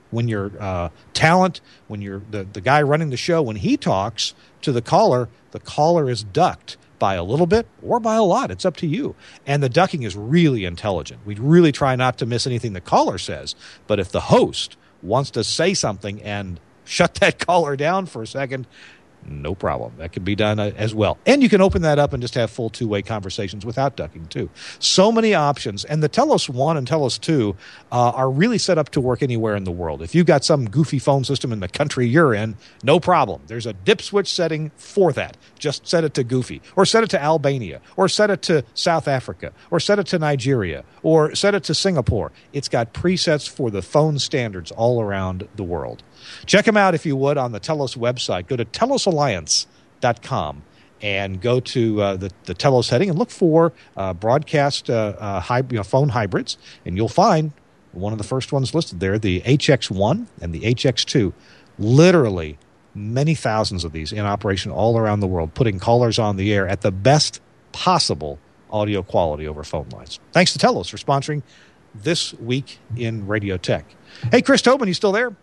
talent, when you're the guy running the show, when he talks to the caller is ducked by a little bit or by a lot. It's up to you. And the ducking is really intelligent. We really try not to miss anything the caller says. But if the host wants to say something and shut that caller down for a second, no problem. That can be done as well. And you can open that up and just have full two-way conversations without ducking, too. So many options. And the Telos 1 and Telos 2 are really set up to work anywhere in the world. If you've got some goofy phone system in the country you're in, no problem. There's a dip switch setting for that. Just set it to Goofy, or set it to Albania, or set it to South Africa, or set it to Nigeria, or set it to Singapore. It's got presets for the phone standards all around the world. Check them out, if you would, on the Telos website. Go to telosalliance.com and go to the Telos heading and look for broadcast phone hybrids, and you'll find one of the first ones listed there, the HX1 and the HX2. Literally many thousands of these in operation all around the world, putting callers on the air at the best possible audio quality over phone lines. Thanks to Telos for sponsoring This Week in Radio Tech. Hey, Chris Tobin, you still there?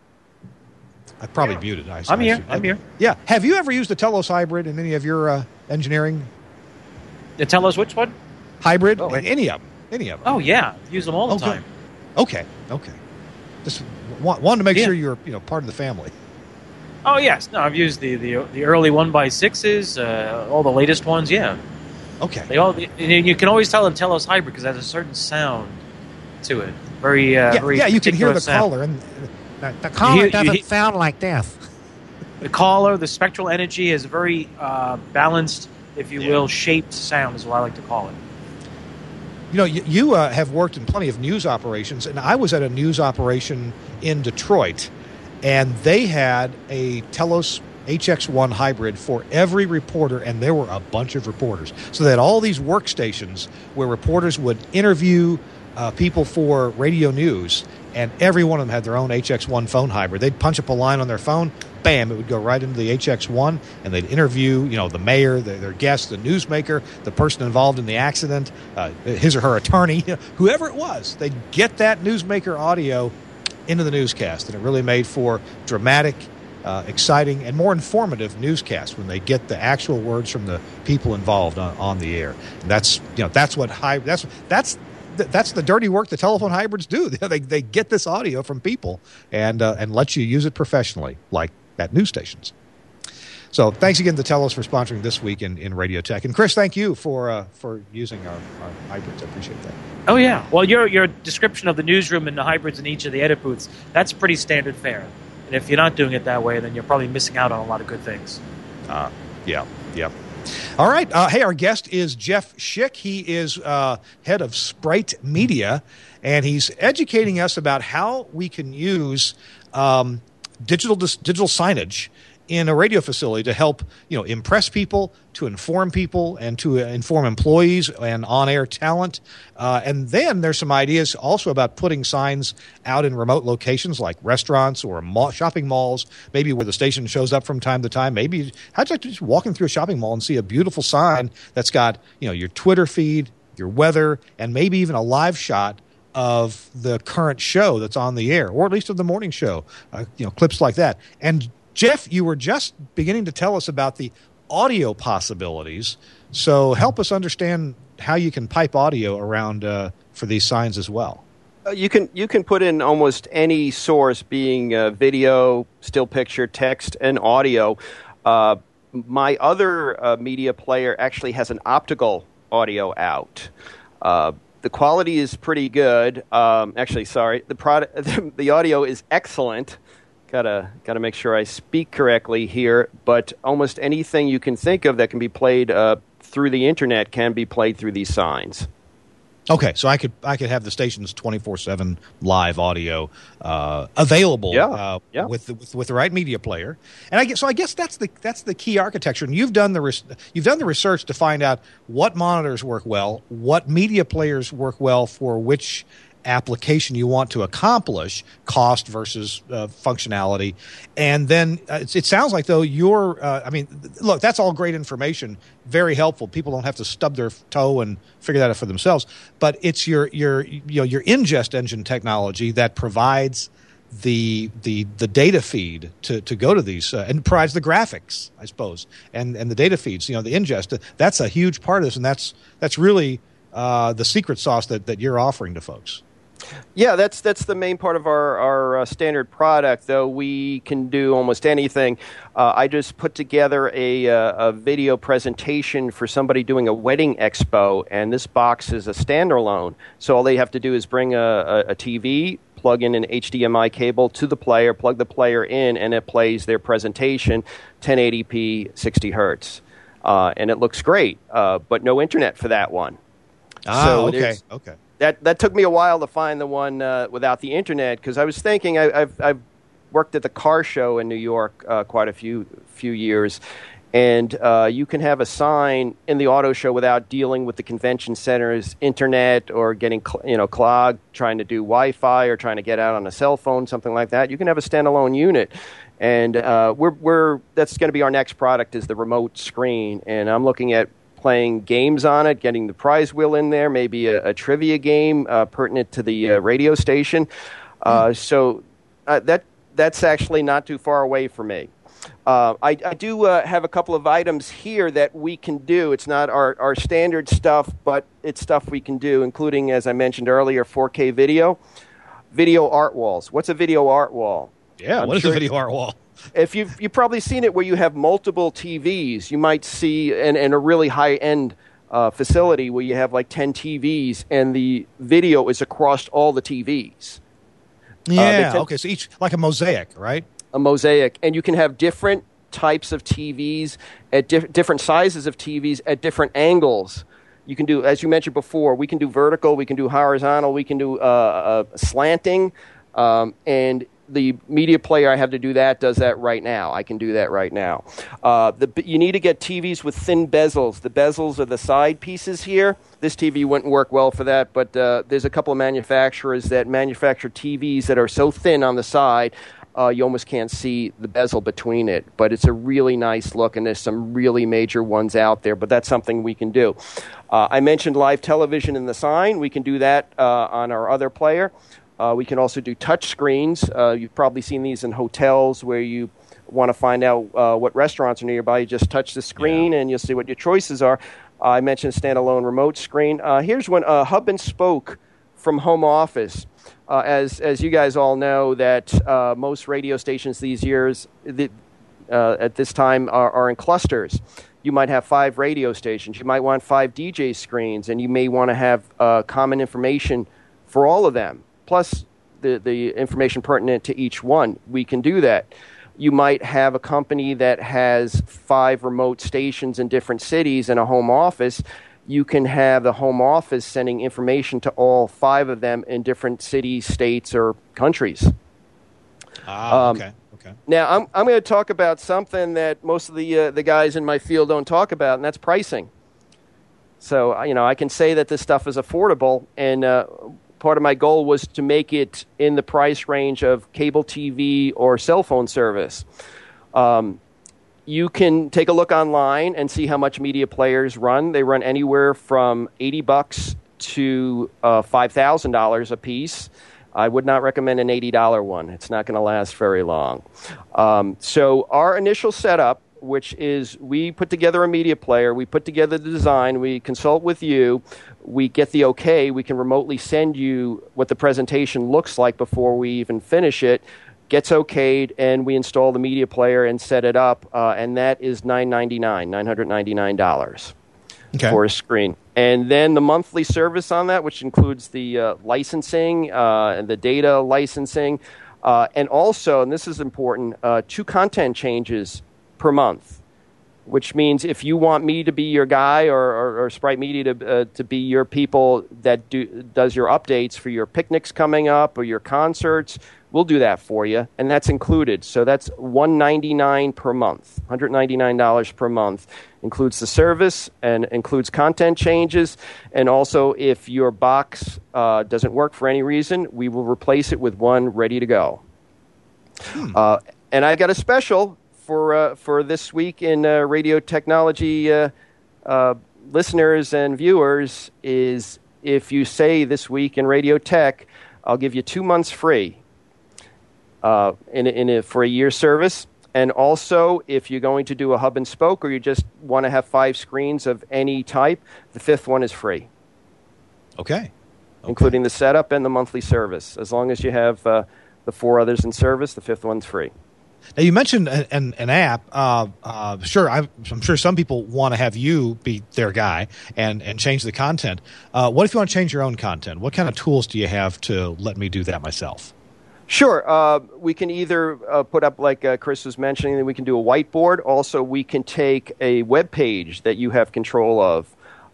I probably muted. I'm here. Yeah. Have you ever used a Telos hybrid in any of your engineering? The Telos which one? Hybrid? Oh, any of them. Oh, yeah. Use them all the time. Okay. Just wanted to make sure you're part of the family. Oh, yes. No, I've used the early 1x6s, all the latest ones, yeah. Okay. You can always tell a Telos hybrid because it has a certain sound to it. Very you can hear the caller, and the caller doesn't sound like this. The caller, the spectral energy is very balanced, if you will, shaped sound is what I like to call it. You have worked in plenty of news operations, and I was at a news operation in Detroit, and they had a Telos HX1 hybrid for every reporter, and there were a bunch of reporters. So they had all these workstations where reporters would interview people for radio news, and every one of them had their own HX1 phone hybrid. They'd punch up a line on their phone, bam, it would go right into the HX1, and they'd interview, the mayor, their guest, the newsmaker, the person involved in the accident, his or her attorney, whoever it was. They'd get that newsmaker audio into the newscast, and it really made for dramatic exciting and more informative newscast when they get the actual words from the people involved on the air. And that's what that's the dirty work the telephone hybrids do. They get this audio from people and let you use it professionally, like at news stations. So thanks again to Telos for sponsoring This Week in Radio Tech. And Chris, thank you for using our hybrids. I appreciate that. Oh, yeah. Well, your description of the newsroom and the hybrids in each of the edit booths, that's pretty standard fare. And if you're not doing it that way, then you're probably missing out on a lot of good things. Yeah. All right. Hey, our guest is Jeff Schick. He is head of Sprite Media, and he's educating us about how we can use digital signage in a radio facility to help, impress people, to inform people, and to inform employees and on-air talent. And then there's some ideas also about putting signs out in remote locations like restaurants or shopping malls, maybe where the station shows up from time to time. Maybe how'd you like to just walking through a shopping mall and see a beautiful sign that's got, your Twitter feed, your weather, and maybe even a live shot of the current show that's on the air, or at least of the morning show, clips like that. And Jeff, you were just beginning to tell us about the audio possibilities. So help us understand how you can pipe audio around for these signs as well. You can put in almost any source, being video, still picture, text, and audio. My other media player actually has an optical audio out. The quality is pretty good. The audio is excellent. Gotta make sure I speak correctly here, but almost anything you can think of that can be played through the internet can be played through these signs. Okay, so I could have the station's 24/7 live audio available with the right media player, and I guess that's the key architecture. And you've done the research to find out what monitors work well, what media players work well for which application you want to accomplish, cost versus functionality. And then it sounds like, though, look, that's all great information, very helpful. People don't have to stub their toe and figure that out for themselves. But it's your ingest engine technology that provides the data feed to go to these and provides the graphics, I suppose, and the data feeds, the ingest. That's a huge part of this, and that's really the secret sauce that you're offering to folks. Yeah, that's the main part of our standard product, though we can do almost anything. I just put together a video presentation for somebody doing a wedding expo, and this box is a standalone. So all they have to do is bring a TV, plug in an HDMI cable to the player, plug the player in, and it plays their presentation, 1080p, 60 hertz. And it looks great, but no internet for that one. Okay. That took me a while to find the one without the internet, because I was thinking I've worked at the car show in New York quite a few years, and you can have a sign in the auto show without dealing with the convention center's internet or getting clogged trying to do Wi-Fi or trying to get out on a cell phone, something like that. You can have a standalone unit, and that's going to be our next product, is the remote screen, and I'm looking at playing games on it, getting the prize wheel in there, maybe a trivia game pertinent to the radio station. So that's actually not too far away for me. I do have a couple of items here that we can do. It's not our standard stuff, but it's stuff we can do, including, as I mentioned earlier, 4K video art walls. What's a video art wall? Yeah, what is a video art wall? If you've probably seen it where you have multiple TVs, you might see in a really high-end facility where you have like 10 TVs and the video is across all the TVs. Yeah, okay, so each, like a mosaic, right? A mosaic, and you can have different types of TVs at different sizes of TVs at different angles. You can do, as you mentioned before, we can do vertical, we can do horizontal, we can do slanting, and the media player I have to do that does that right now. I can do that right now. You need to get TVs with thin bezels. The bezels are the side pieces here. This TV wouldn't work well for that, but there's a couple of manufacturers that manufacture TVs that are so thin on the side you almost can't see the bezel between it. But it's a really nice look, and there's some really major ones out there, but that's something we can do. I mentioned live television in the sign. We can do that on our other player. We can also do touch screens. You've probably seen these in hotels where you want to find out what restaurants are nearby. You just touch the screen and you'll see what your choices are. I mentioned standalone remote screen. Here's one, hub and spoke from home office. As you guys all know, that most radio stations these years at this time are in clusters. You might have 5 radio stations. You might want 5 DJ screens, and you may want to have common information for all of them, plus the information pertinent to each one. We can do that. You might have a company that has 5 remote stations in different cities and a home office. You can have the home office sending information to all 5 of them in different cities, states, or countries. Okay. Now, I'm going to talk about something that most of the guys in my field don't talk about, and that's pricing. So, I can say that this stuff is affordable, and part of my goal was to make it in the price range of cable TV or cell phone service. You can take a look online and see how much media players run. They run anywhere from $80 to $5,000 a piece. I would not recommend an $80 one. It's not going to last very long. So our initial setup, which is we put together a media player, we put together the design, we consult with you, we get the okay, we can remotely send you what the presentation looks like before we even finish it, gets okayed, and we install the media player and set it up, and that is $999 for a screen. And then the monthly service on that, which includes the licensing and the data licensing, and also, and this is important, 2 content changes per month, which means if you want me to be your guy or Sprite Media to be your people that does your updates for your picnics coming up or your concerts, we'll do that for you, and that's included. So that's $199 per month, $199 per month. Includes the service and includes content changes. And also, if your box doesn't work for any reason, we will replace it with one ready to go. And I got a special for this week in radio technology listeners and viewers is if you say this week in Radio Tech, I'll give you 2 months free for a year's service. And also, if you're going to do a hub and spoke or you just want to have 5 screens of any type, the 5th one is free. Okay. Including the setup and the monthly service. As long as you have the 4 others in service, the 5th one's free. Now, you mentioned an app. Sure, I'm sure some people want to have you be their guy and change the content. What if you want to change your own content? What kind of tools do you have to let me do that myself? Sure. We can either put up, like Chris was mentioning, that we can do a whiteboard. Also, we can take a web page that you have control of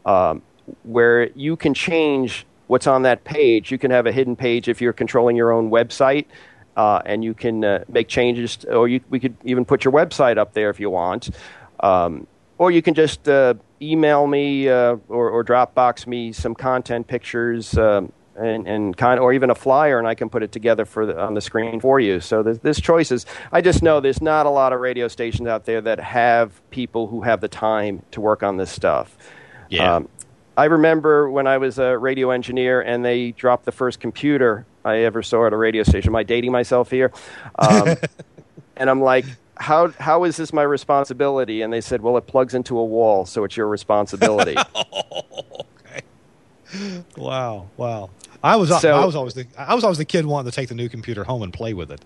where you can change what's on that page. You can have a hidden page if you're controlling your own website, and you can make changes. We could even put your website up there if you want. Or you can just email me or Dropbox me some content pictures or even a flyer, and I can put it together on the screen for you. So there's choices. I just know there's not a lot of radio stations out there that have people who have the time to work on this stuff. Yeah. I remember when I was a radio engineer and they dropped the first computer I ever saw at a radio station. Am I dating myself here? And I'm like, how is this my responsibility? And they said, well, it plugs into a wall, so it's your responsibility. Okay. Wow. I was always the kid wanting to take the new computer home and play with it.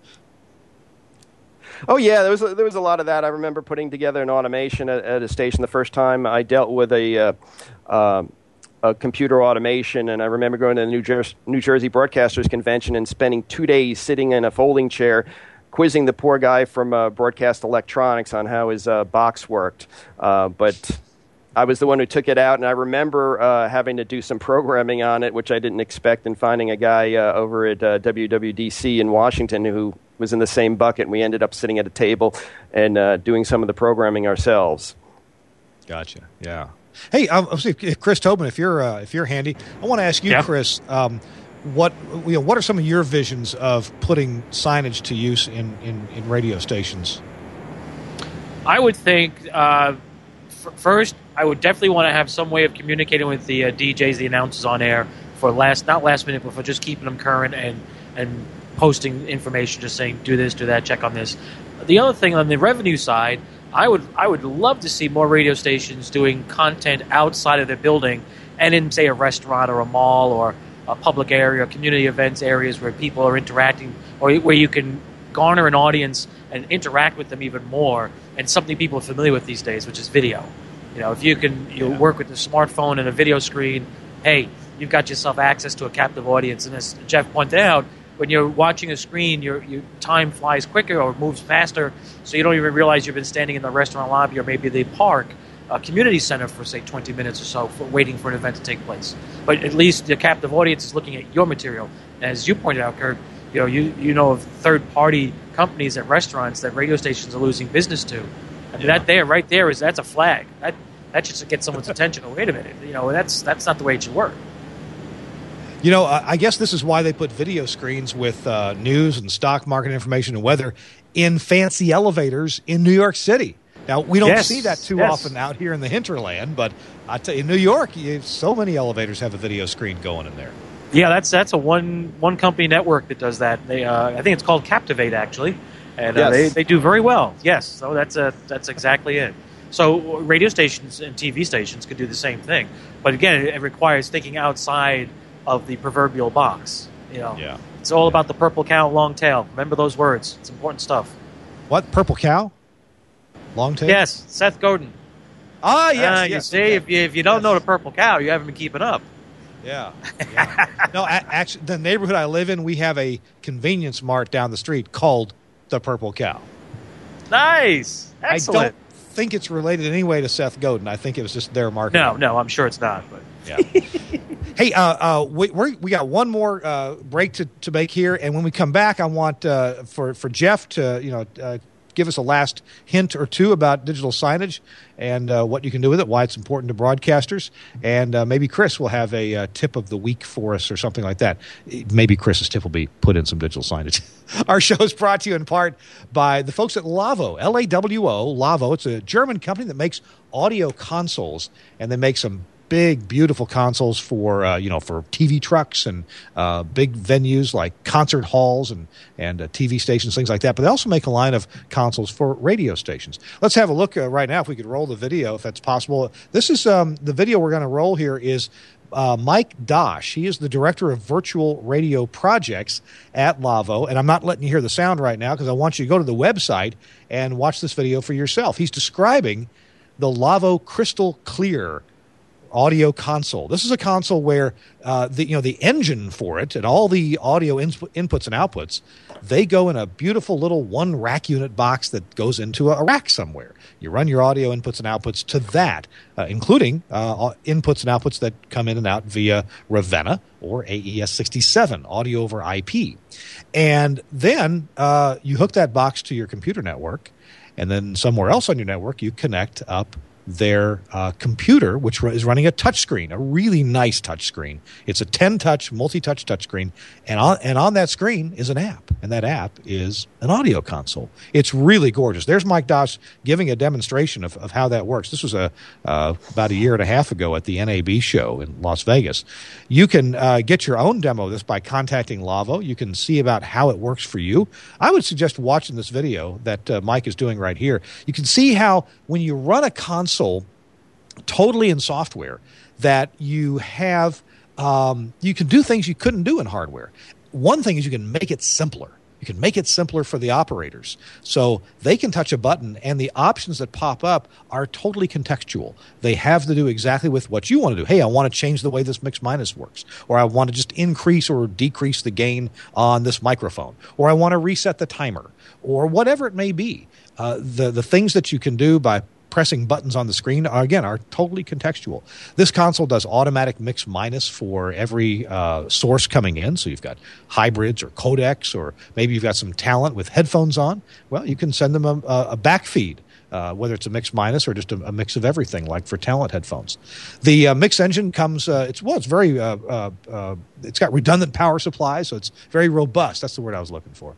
Oh yeah, there was a lot of that. I remember putting together an automation at a station the first time I dealt with a computer automation, and I remember going to the New Jersey Broadcasters Convention and spending 2 days sitting in a folding chair, quizzing the poor guy from Broadcast Electronics on how his box worked. But I was the one who took it out, and I remember having to do some programming on it, which I didn't expect, and finding a guy over at WWDC in Washington who was in the same bucket, and we ended up sitting at a table and doing some of the programming ourselves. Gotcha. Yeah. Hey, Chris Tobin, if you're handy, I want to ask you, Chris, what are some of your visions of putting signage to use in radio stations? I would think first, I would definitely want to have some way of communicating with the DJs, the announcers on air, for not last minute, but for just keeping them current and and posting information, just saying do this, do that, check on this. The other thing on the revenue side, I would love to see more radio stations doing content outside of their building and in, say, a restaurant or a mall or a public area, community events areas where people are interacting, or where you can garner an audience and interact with them even more, and something people are familiar with these days, which is video. If you can work with a smartphone and a video screen, hey, you've got yourself access to a captive audience. And as Jeff pointed out, when you're watching a screen, your time flies quicker or moves faster, so you don't even realize you've been standing in the restaurant lobby or maybe the park, a community center for, say, 20 minutes or so, waiting for an event to take place. But at least the captive audience is looking at your material. And as you pointed out, Kirk, you know of third-party companies at restaurants that radio stations are losing business to. I mean, that's a flag. That should get someone's attention. Oh, wait a minute, that's not the way it should work. I guess this is why they put video screens with news and stock market information and weather in fancy elevators in New York City. Now, we don't see that too often out here in the hinterland, but I tell you, in New York, so many elevators have a video screen going in there. Yeah, that's a one company network that does that. They, I think it's called Captivate, actually, and they do very well. Yes, so that's exactly it. So radio stations and TV stations could do the same thing, but again, it requires thinking outside of the proverbial box. It's all about the purple cow, long tail. Remember those words; it's important stuff. What, purple cow? Long tail? Yes, Seth Godin. Ah, yes. You see, if you don't know the purple cow, you haven't been keeping up. Yeah. No, actually, the neighborhood I live in, we have a convenience mart down the street called the Purple Cow. Nice. Excellent. I don't think it's related in any way to Seth Godin. I think it was just their marketing. No, I'm sure it's not. But yeah. Hey, we got one more break to make here, and when we come back, I want for Jeff to give us a last hint or two about digital signage and what you can do with it, why it's important to broadcasters, and maybe Chris will have a tip of the week for us or something like that. Maybe Chris's tip will be put in some digital signage. Our show is brought to you in part by the folks at Lavo, L-A-W-O, Lavo. It's a German company that makes audio consoles, and they make some big, beautiful consoles for for TV trucks and big venues like concert halls and TV stations, things like that. But they also make a line of consoles for radio stations. Let's have a look right now if we could roll the video, if that's possible. This is the video we're going to roll here is Mike Dosh. He is the director of virtual radio projects at Lavo, and I'm not letting you hear the sound right now because I want you to go to the website and watch this video for yourself. He's describing the Lavo Crystal Clear audio console. This is a console where the engine for it and all the audio inputs and outputs, they go in a beautiful little one rack unit box that goes into a rack somewhere. You run your audio inputs and outputs to that, including inputs and outputs that come in and out via Ravenna or AES-67, audio over IP. And then you hook that box to your computer network, and then somewhere else on your network you connect up their computer, which is running a touchscreen, a really nice touchscreen. It's a 10-touch, multi-touch touchscreen, and on that screen is an app, and that app is an audio console. It's really gorgeous. There's Mike Dosh giving a demonstration of how that works. This was about a year and a half ago at the NAB show in Las Vegas. You can get your own demo of this by contacting Lavo. You can see about how it works for you. I would suggest watching this video that Mike is doing right here. You can see how when you run a console totally in software, that you have you can do things you couldn't do in hardware. One thing is you can make it simpler. You can make it simpler for the operators. So they can touch a button and the options that pop up are totally contextual. They have to do exactly with what you want to do. Hey, I want to change the way this mix minus works, or I want to just increase or decrease the gain on this microphone, or I want to reset the timer, or whatever it may be. The things that you can do by pressing buttons on the screen are totally contextual. This console does automatic mix minus for every source coming in. So you've got hybrids or codecs, or maybe you've got some talent with headphones on. Well, you can send them a back feed, whether it's a mix minus or just a mix of everything, like for talent headphones. The mix engine comes. It's very. It's got redundant power supply, so it's very robust. That's the word I was looking for.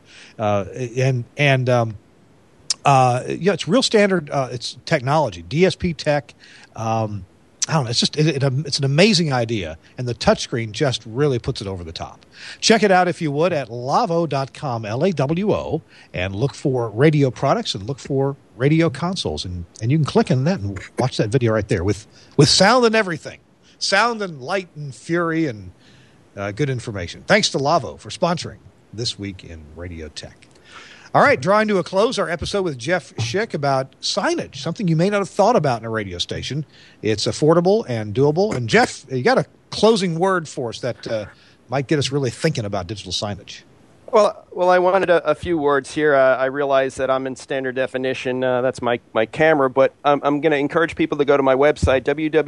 It's real standard. It's technology, DSP tech. I don't know. It's just it's an amazing idea, and the touchscreen just really puts it over the top. Check it out if you would at lavo.com, LAWO, and look for radio products and look for radio consoles, and you can click on that and watch that video right there with sound and everything, sound and light and fury and good information. Thanks to Lavo for sponsoring This Week in Radio Tech. All right, drawing to a close our episode with Jeff Schick about signage, something you may not have thought about in a radio station. It's affordable and doable. And Jeff, you got a closing word for us that might get us really thinking about digital signage. Well, I wanted a few words here. I realize that I'm in standard definition. That's my camera, but I'm going to encourage people to go to my website,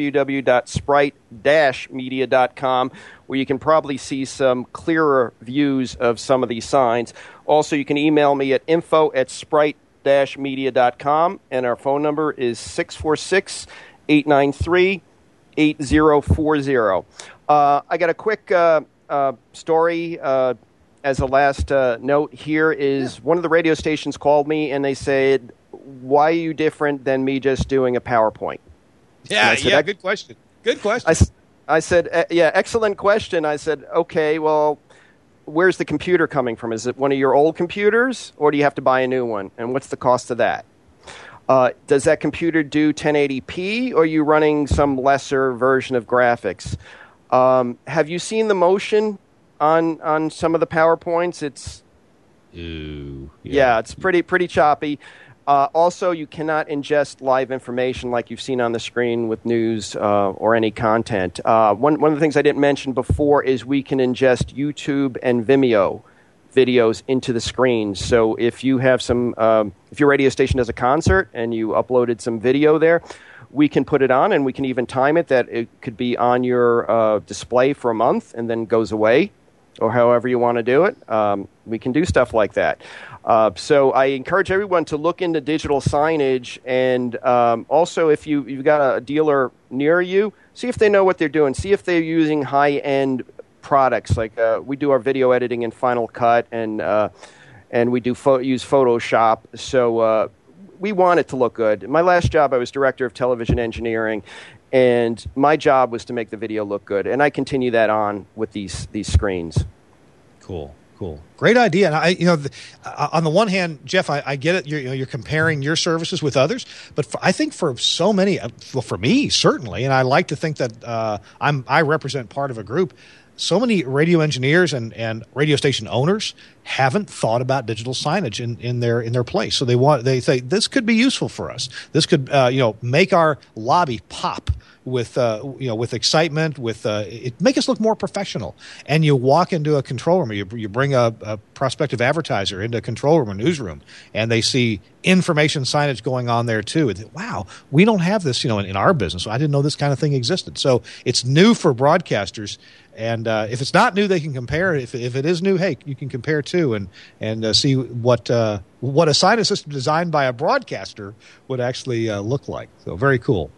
www.sprite-media.com, where you can probably see some clearer views of some of these signs. Also, you can email me at info@sprite-media.com, and our phone number is 646-893-8040. I got a quick story as a last note here is one of the radio stations called me and they said, why are you different than me just doing a PowerPoint? Yeah, good question. Good question. I said, yeah, excellent question. I said, okay, well, where's the computer coming from? Is it one of your old computers or do you have to buy a new one? And what's the cost of that? Does that computer do 1080p or are you running some lesser version of graphics? Have you seen the motion on some of the PowerPoints? It's it's pretty choppy. Also, you cannot ingest live information like you've seen on the screen with news or any content. One of the things I didn't mention before is we can ingest YouTube and Vimeo videos into the screen. So if you have if your radio station does a concert and you uploaded some video there, we can put it on and we can even time it that it could be on your display for a month and then goes away, or however you want to do it. We can do stuff like that. So I encourage everyone to look into digital signage, and also if you've got a dealer near you, see if they know what they're doing. See if they're using high-end products. Like we do our video editing in Final Cut, and we do use Photoshop. So we want it to look good. My last job, I was director of television engineering, and my job was to make the video look good. And I continue that on with these screens. Cool. Great idea. And on the one hand, Jeff, I get it. You're comparing your services with others, but I think for so many, for me certainly, and I like to think that I represent part of a group. So many radio engineers and radio station owners haven't thought about digital signage in their place. So they say this could be useful for us. This could make our lobby pop with excitement, make us look more professional. And you walk into a control room, you bring a prospective advertiser into a control room, a newsroom, and they see information signage going on there too. And wow, we don't have this, in our business. So I didn't know this kind of thing existed. So it's new for broadcasters. And if it's not new, they can compare. If it is new, hey, you can compare too, and see what a signage system designed by a broadcaster would actually look like. So very cool.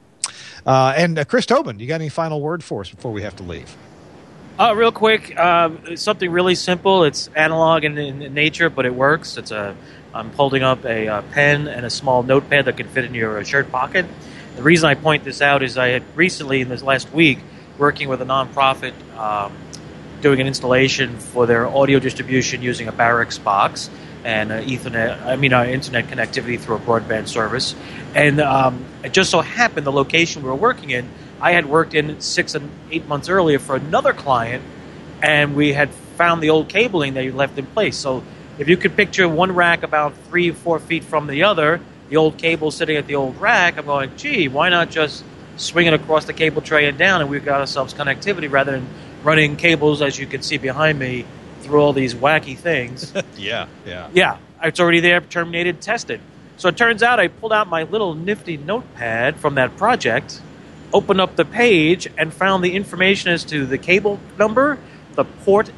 And Chris Tobin, you got any final word for us before we have to leave? Real quick, something really simple. It's analog in nature, but it works. I'm holding up a pen and a small notepad that can fit in your shirt pocket. The reason I point this out is I had recently, in this last week, working with a nonprofit, doing an installation for their audio distribution using a Barracks box and internet connectivity through a broadband service. And it just so happened the location we were working in, I had worked in 6 and 8 months earlier for another client, and we had found the old cabling that you left in place. So if you could picture one rack about 3 or 4 feet from the other, the old cable sitting at the old rack, I'm going, gee, why not just swing it across the cable tray and down, and we've got ourselves connectivity rather than running cables, as you can see behind me, through all these wacky things. Yeah. It's already there, terminated, tested. So it turns out I pulled out my little nifty notepad from that project, opened up the page, and found the information as to the cable number, the port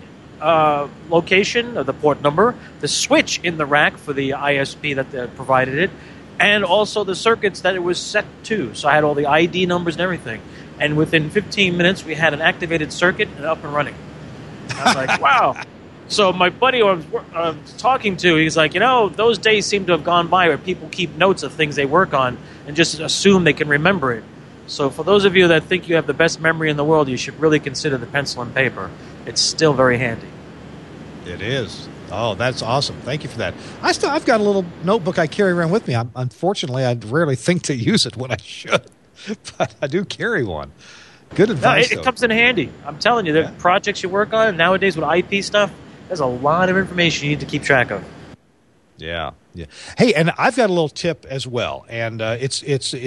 location, or the port number, the switch in the rack for the ISP that provided it, and also the circuits that it was set to. So I had all the ID numbers and everything. And within 15 minutes, we had an activated circuit and up and running. I was like, wow. So my buddy who I was talking to, he's like, those days seem to have gone by where people keep notes of things they work on and just assume they can remember it. So for those of you that think you have the best memory in the world, you should really consider the pencil and paper. It's still very handy. It is. Oh, that's awesome. Thank you for that. I've got a little notebook I carry around with me. Unfortunately, I rarely think to use it when I should, but I do carry one. Good advice. No, it comes in handy. I'm telling you, the projects you work on nowadays with IP stuff, there's a lot of information you need to keep track of. Yeah. Hey, and I've got a little tip as well, and it's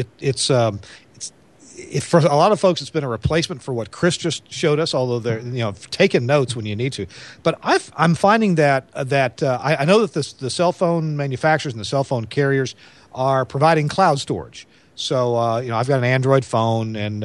for a lot of folks, it's been a replacement for what Chris just showed us. Although they're taking notes when you need to, but I'm finding that I know that the cell phone manufacturers and the cell phone carriers are providing cloud storage. So I've got an Android phone and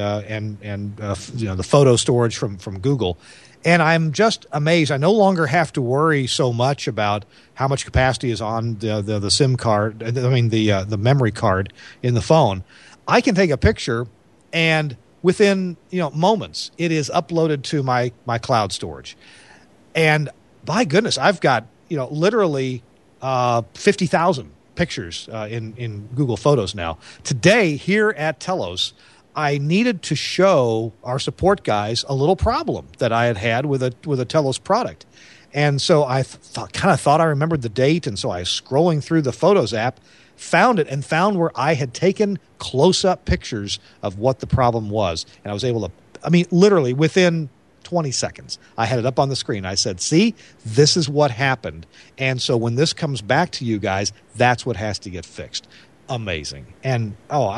the photo storage from Google, and I'm just amazed. I no longer have to worry so much about how much capacity is on the SIM card. I mean the memory card in the phone. I can take a picture, and within moments, it is uploaded to my cloud storage. And by goodness, I've got literally 50,000 pictures in Google Photos now. Today, here at Telos, I needed to show our support guys a little problem that I had with a Telos product. And so I kind of thought I remembered the date, and so I was scrolling through the Photos app, found it, and found where I had taken close-up pictures of what the problem was. And I was able to, literally within 20 seconds, I had it up on the screen. I said, see, this is what happened. And so when this comes back to you guys, that's what has to get fixed. Amazing. And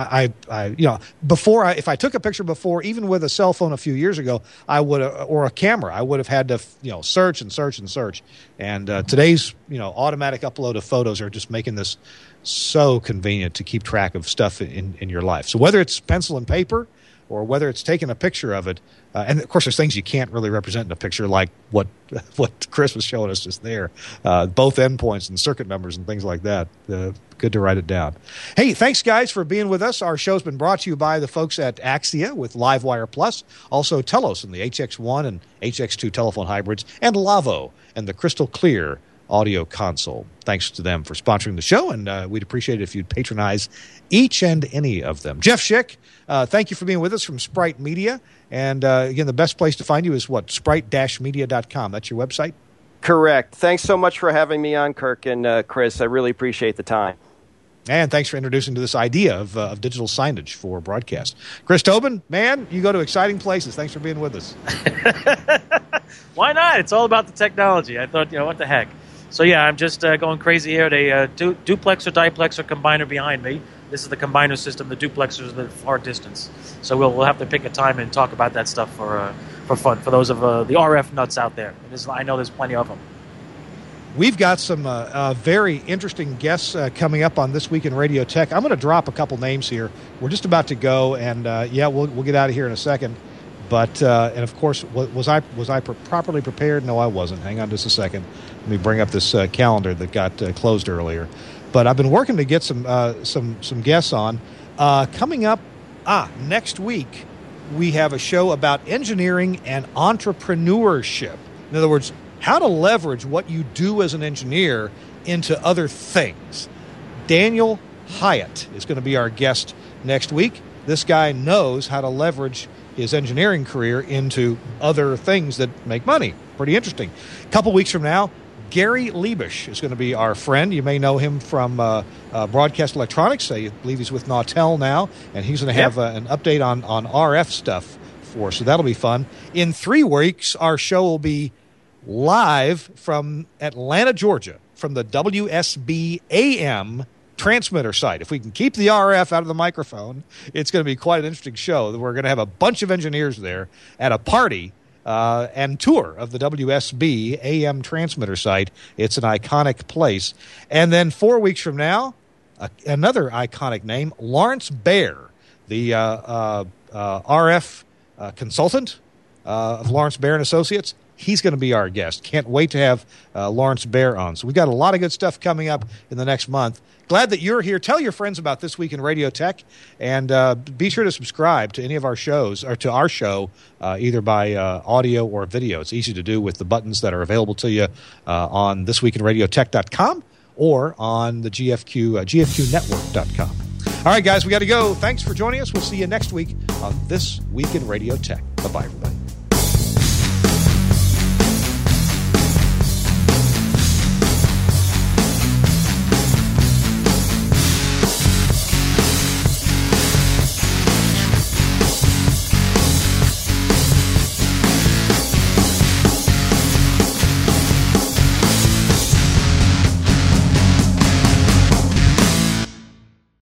before if I took a picture before, even with a cell phone a few years ago, or a camera, I would have had to search and search and search. And today's automatic upload of photos are just making this so convenient to keep track of stuff in your life. So whether it's pencil and paper, or whether it's taking a picture of it, and of course there's things you can't really represent in a picture, like what Chris was showing us just there, both endpoints and circuit numbers and things like that. Good to write it down. Hey, thanks guys for being with us. Our show's been brought to you by the folks at Axia with Livewire Plus, also Telos and the HX1 and HX2 telephone hybrids, and Lavo and the Crystal Clear audio console. Thanks to them for sponsoring the show, and we'd appreciate it if you'd patronize each and any of them. Jeff Schick, thank you for being with us from Sprite Media. And again, the best place to find you is sprite-media.com. That's your website? Correct. Thanks so much for having me on, Kirk and Chris. I really appreciate the time. And thanks for introducing to this idea of digital signage for broadcast. Chris Tobin, man, you go to exciting places. Thanks for being with us. Why not? It's all about the technology. I thought, what the heck. So, yeah, I'm just going crazy here. They duplexer, diplexer combiner behind me. This is the combiner system. The duplexers are the far distance. So we'll have to pick a time and talk about that stuff for fun, for those of the RF nuts out there. I know there's plenty of them. We've got some very interesting guests coming up on This Week in Radio Tech. I'm going to drop a couple names here. We're just about to go, and we'll get out of here in a second. But and of course, was I properly prepared? No, I wasn't. Hang on just a second. Let me bring up this calendar that got closed earlier. But I've been working to get some guests on. Coming up next week, we have a show about engineering and entrepreneurship. In other words, how to leverage what you do as an engineer into other things. Daniel Hyatt is going to be our guest next week. This guy knows how to leverage his engineering career into other things that make money. Pretty interesting. A couple weeks from now, Gary Liebisch is going to be our friend. You may know him from Broadcast Electronics. I believe he's with Nautel now, and he's going to have an update on RF stuff for us, so that'll be fun. In 3 weeks, our show will be live from Atlanta, Georgia, from the WSB AM transmitter site. If we can keep the RF out of the microphone, it's going to be quite an interesting show. We're going to have a bunch of engineers there at a party and tour of the WSB AM transmitter site. It's an iconic place. And then 4 weeks from now, another iconic name, Lawrence Baer, the RF consultant of Lawrence Baer and Associates. He's going to be our guest. Can't wait to have Lawrence Baer on. So we've got a lot of good stuff coming up in the next month. Glad that you're here. Tell your friends about This Week in Radio Tech, and be sure to subscribe to any of our shows, or to our show, either by audio or video. It's easy to do with the buttons that are available to you on thisweekinradiotech.com or on the GFQnetwork.com. All right, guys, we got to go. Thanks for joining us. We'll see you next week on This Week in Radio Tech. Bye-bye, everybody.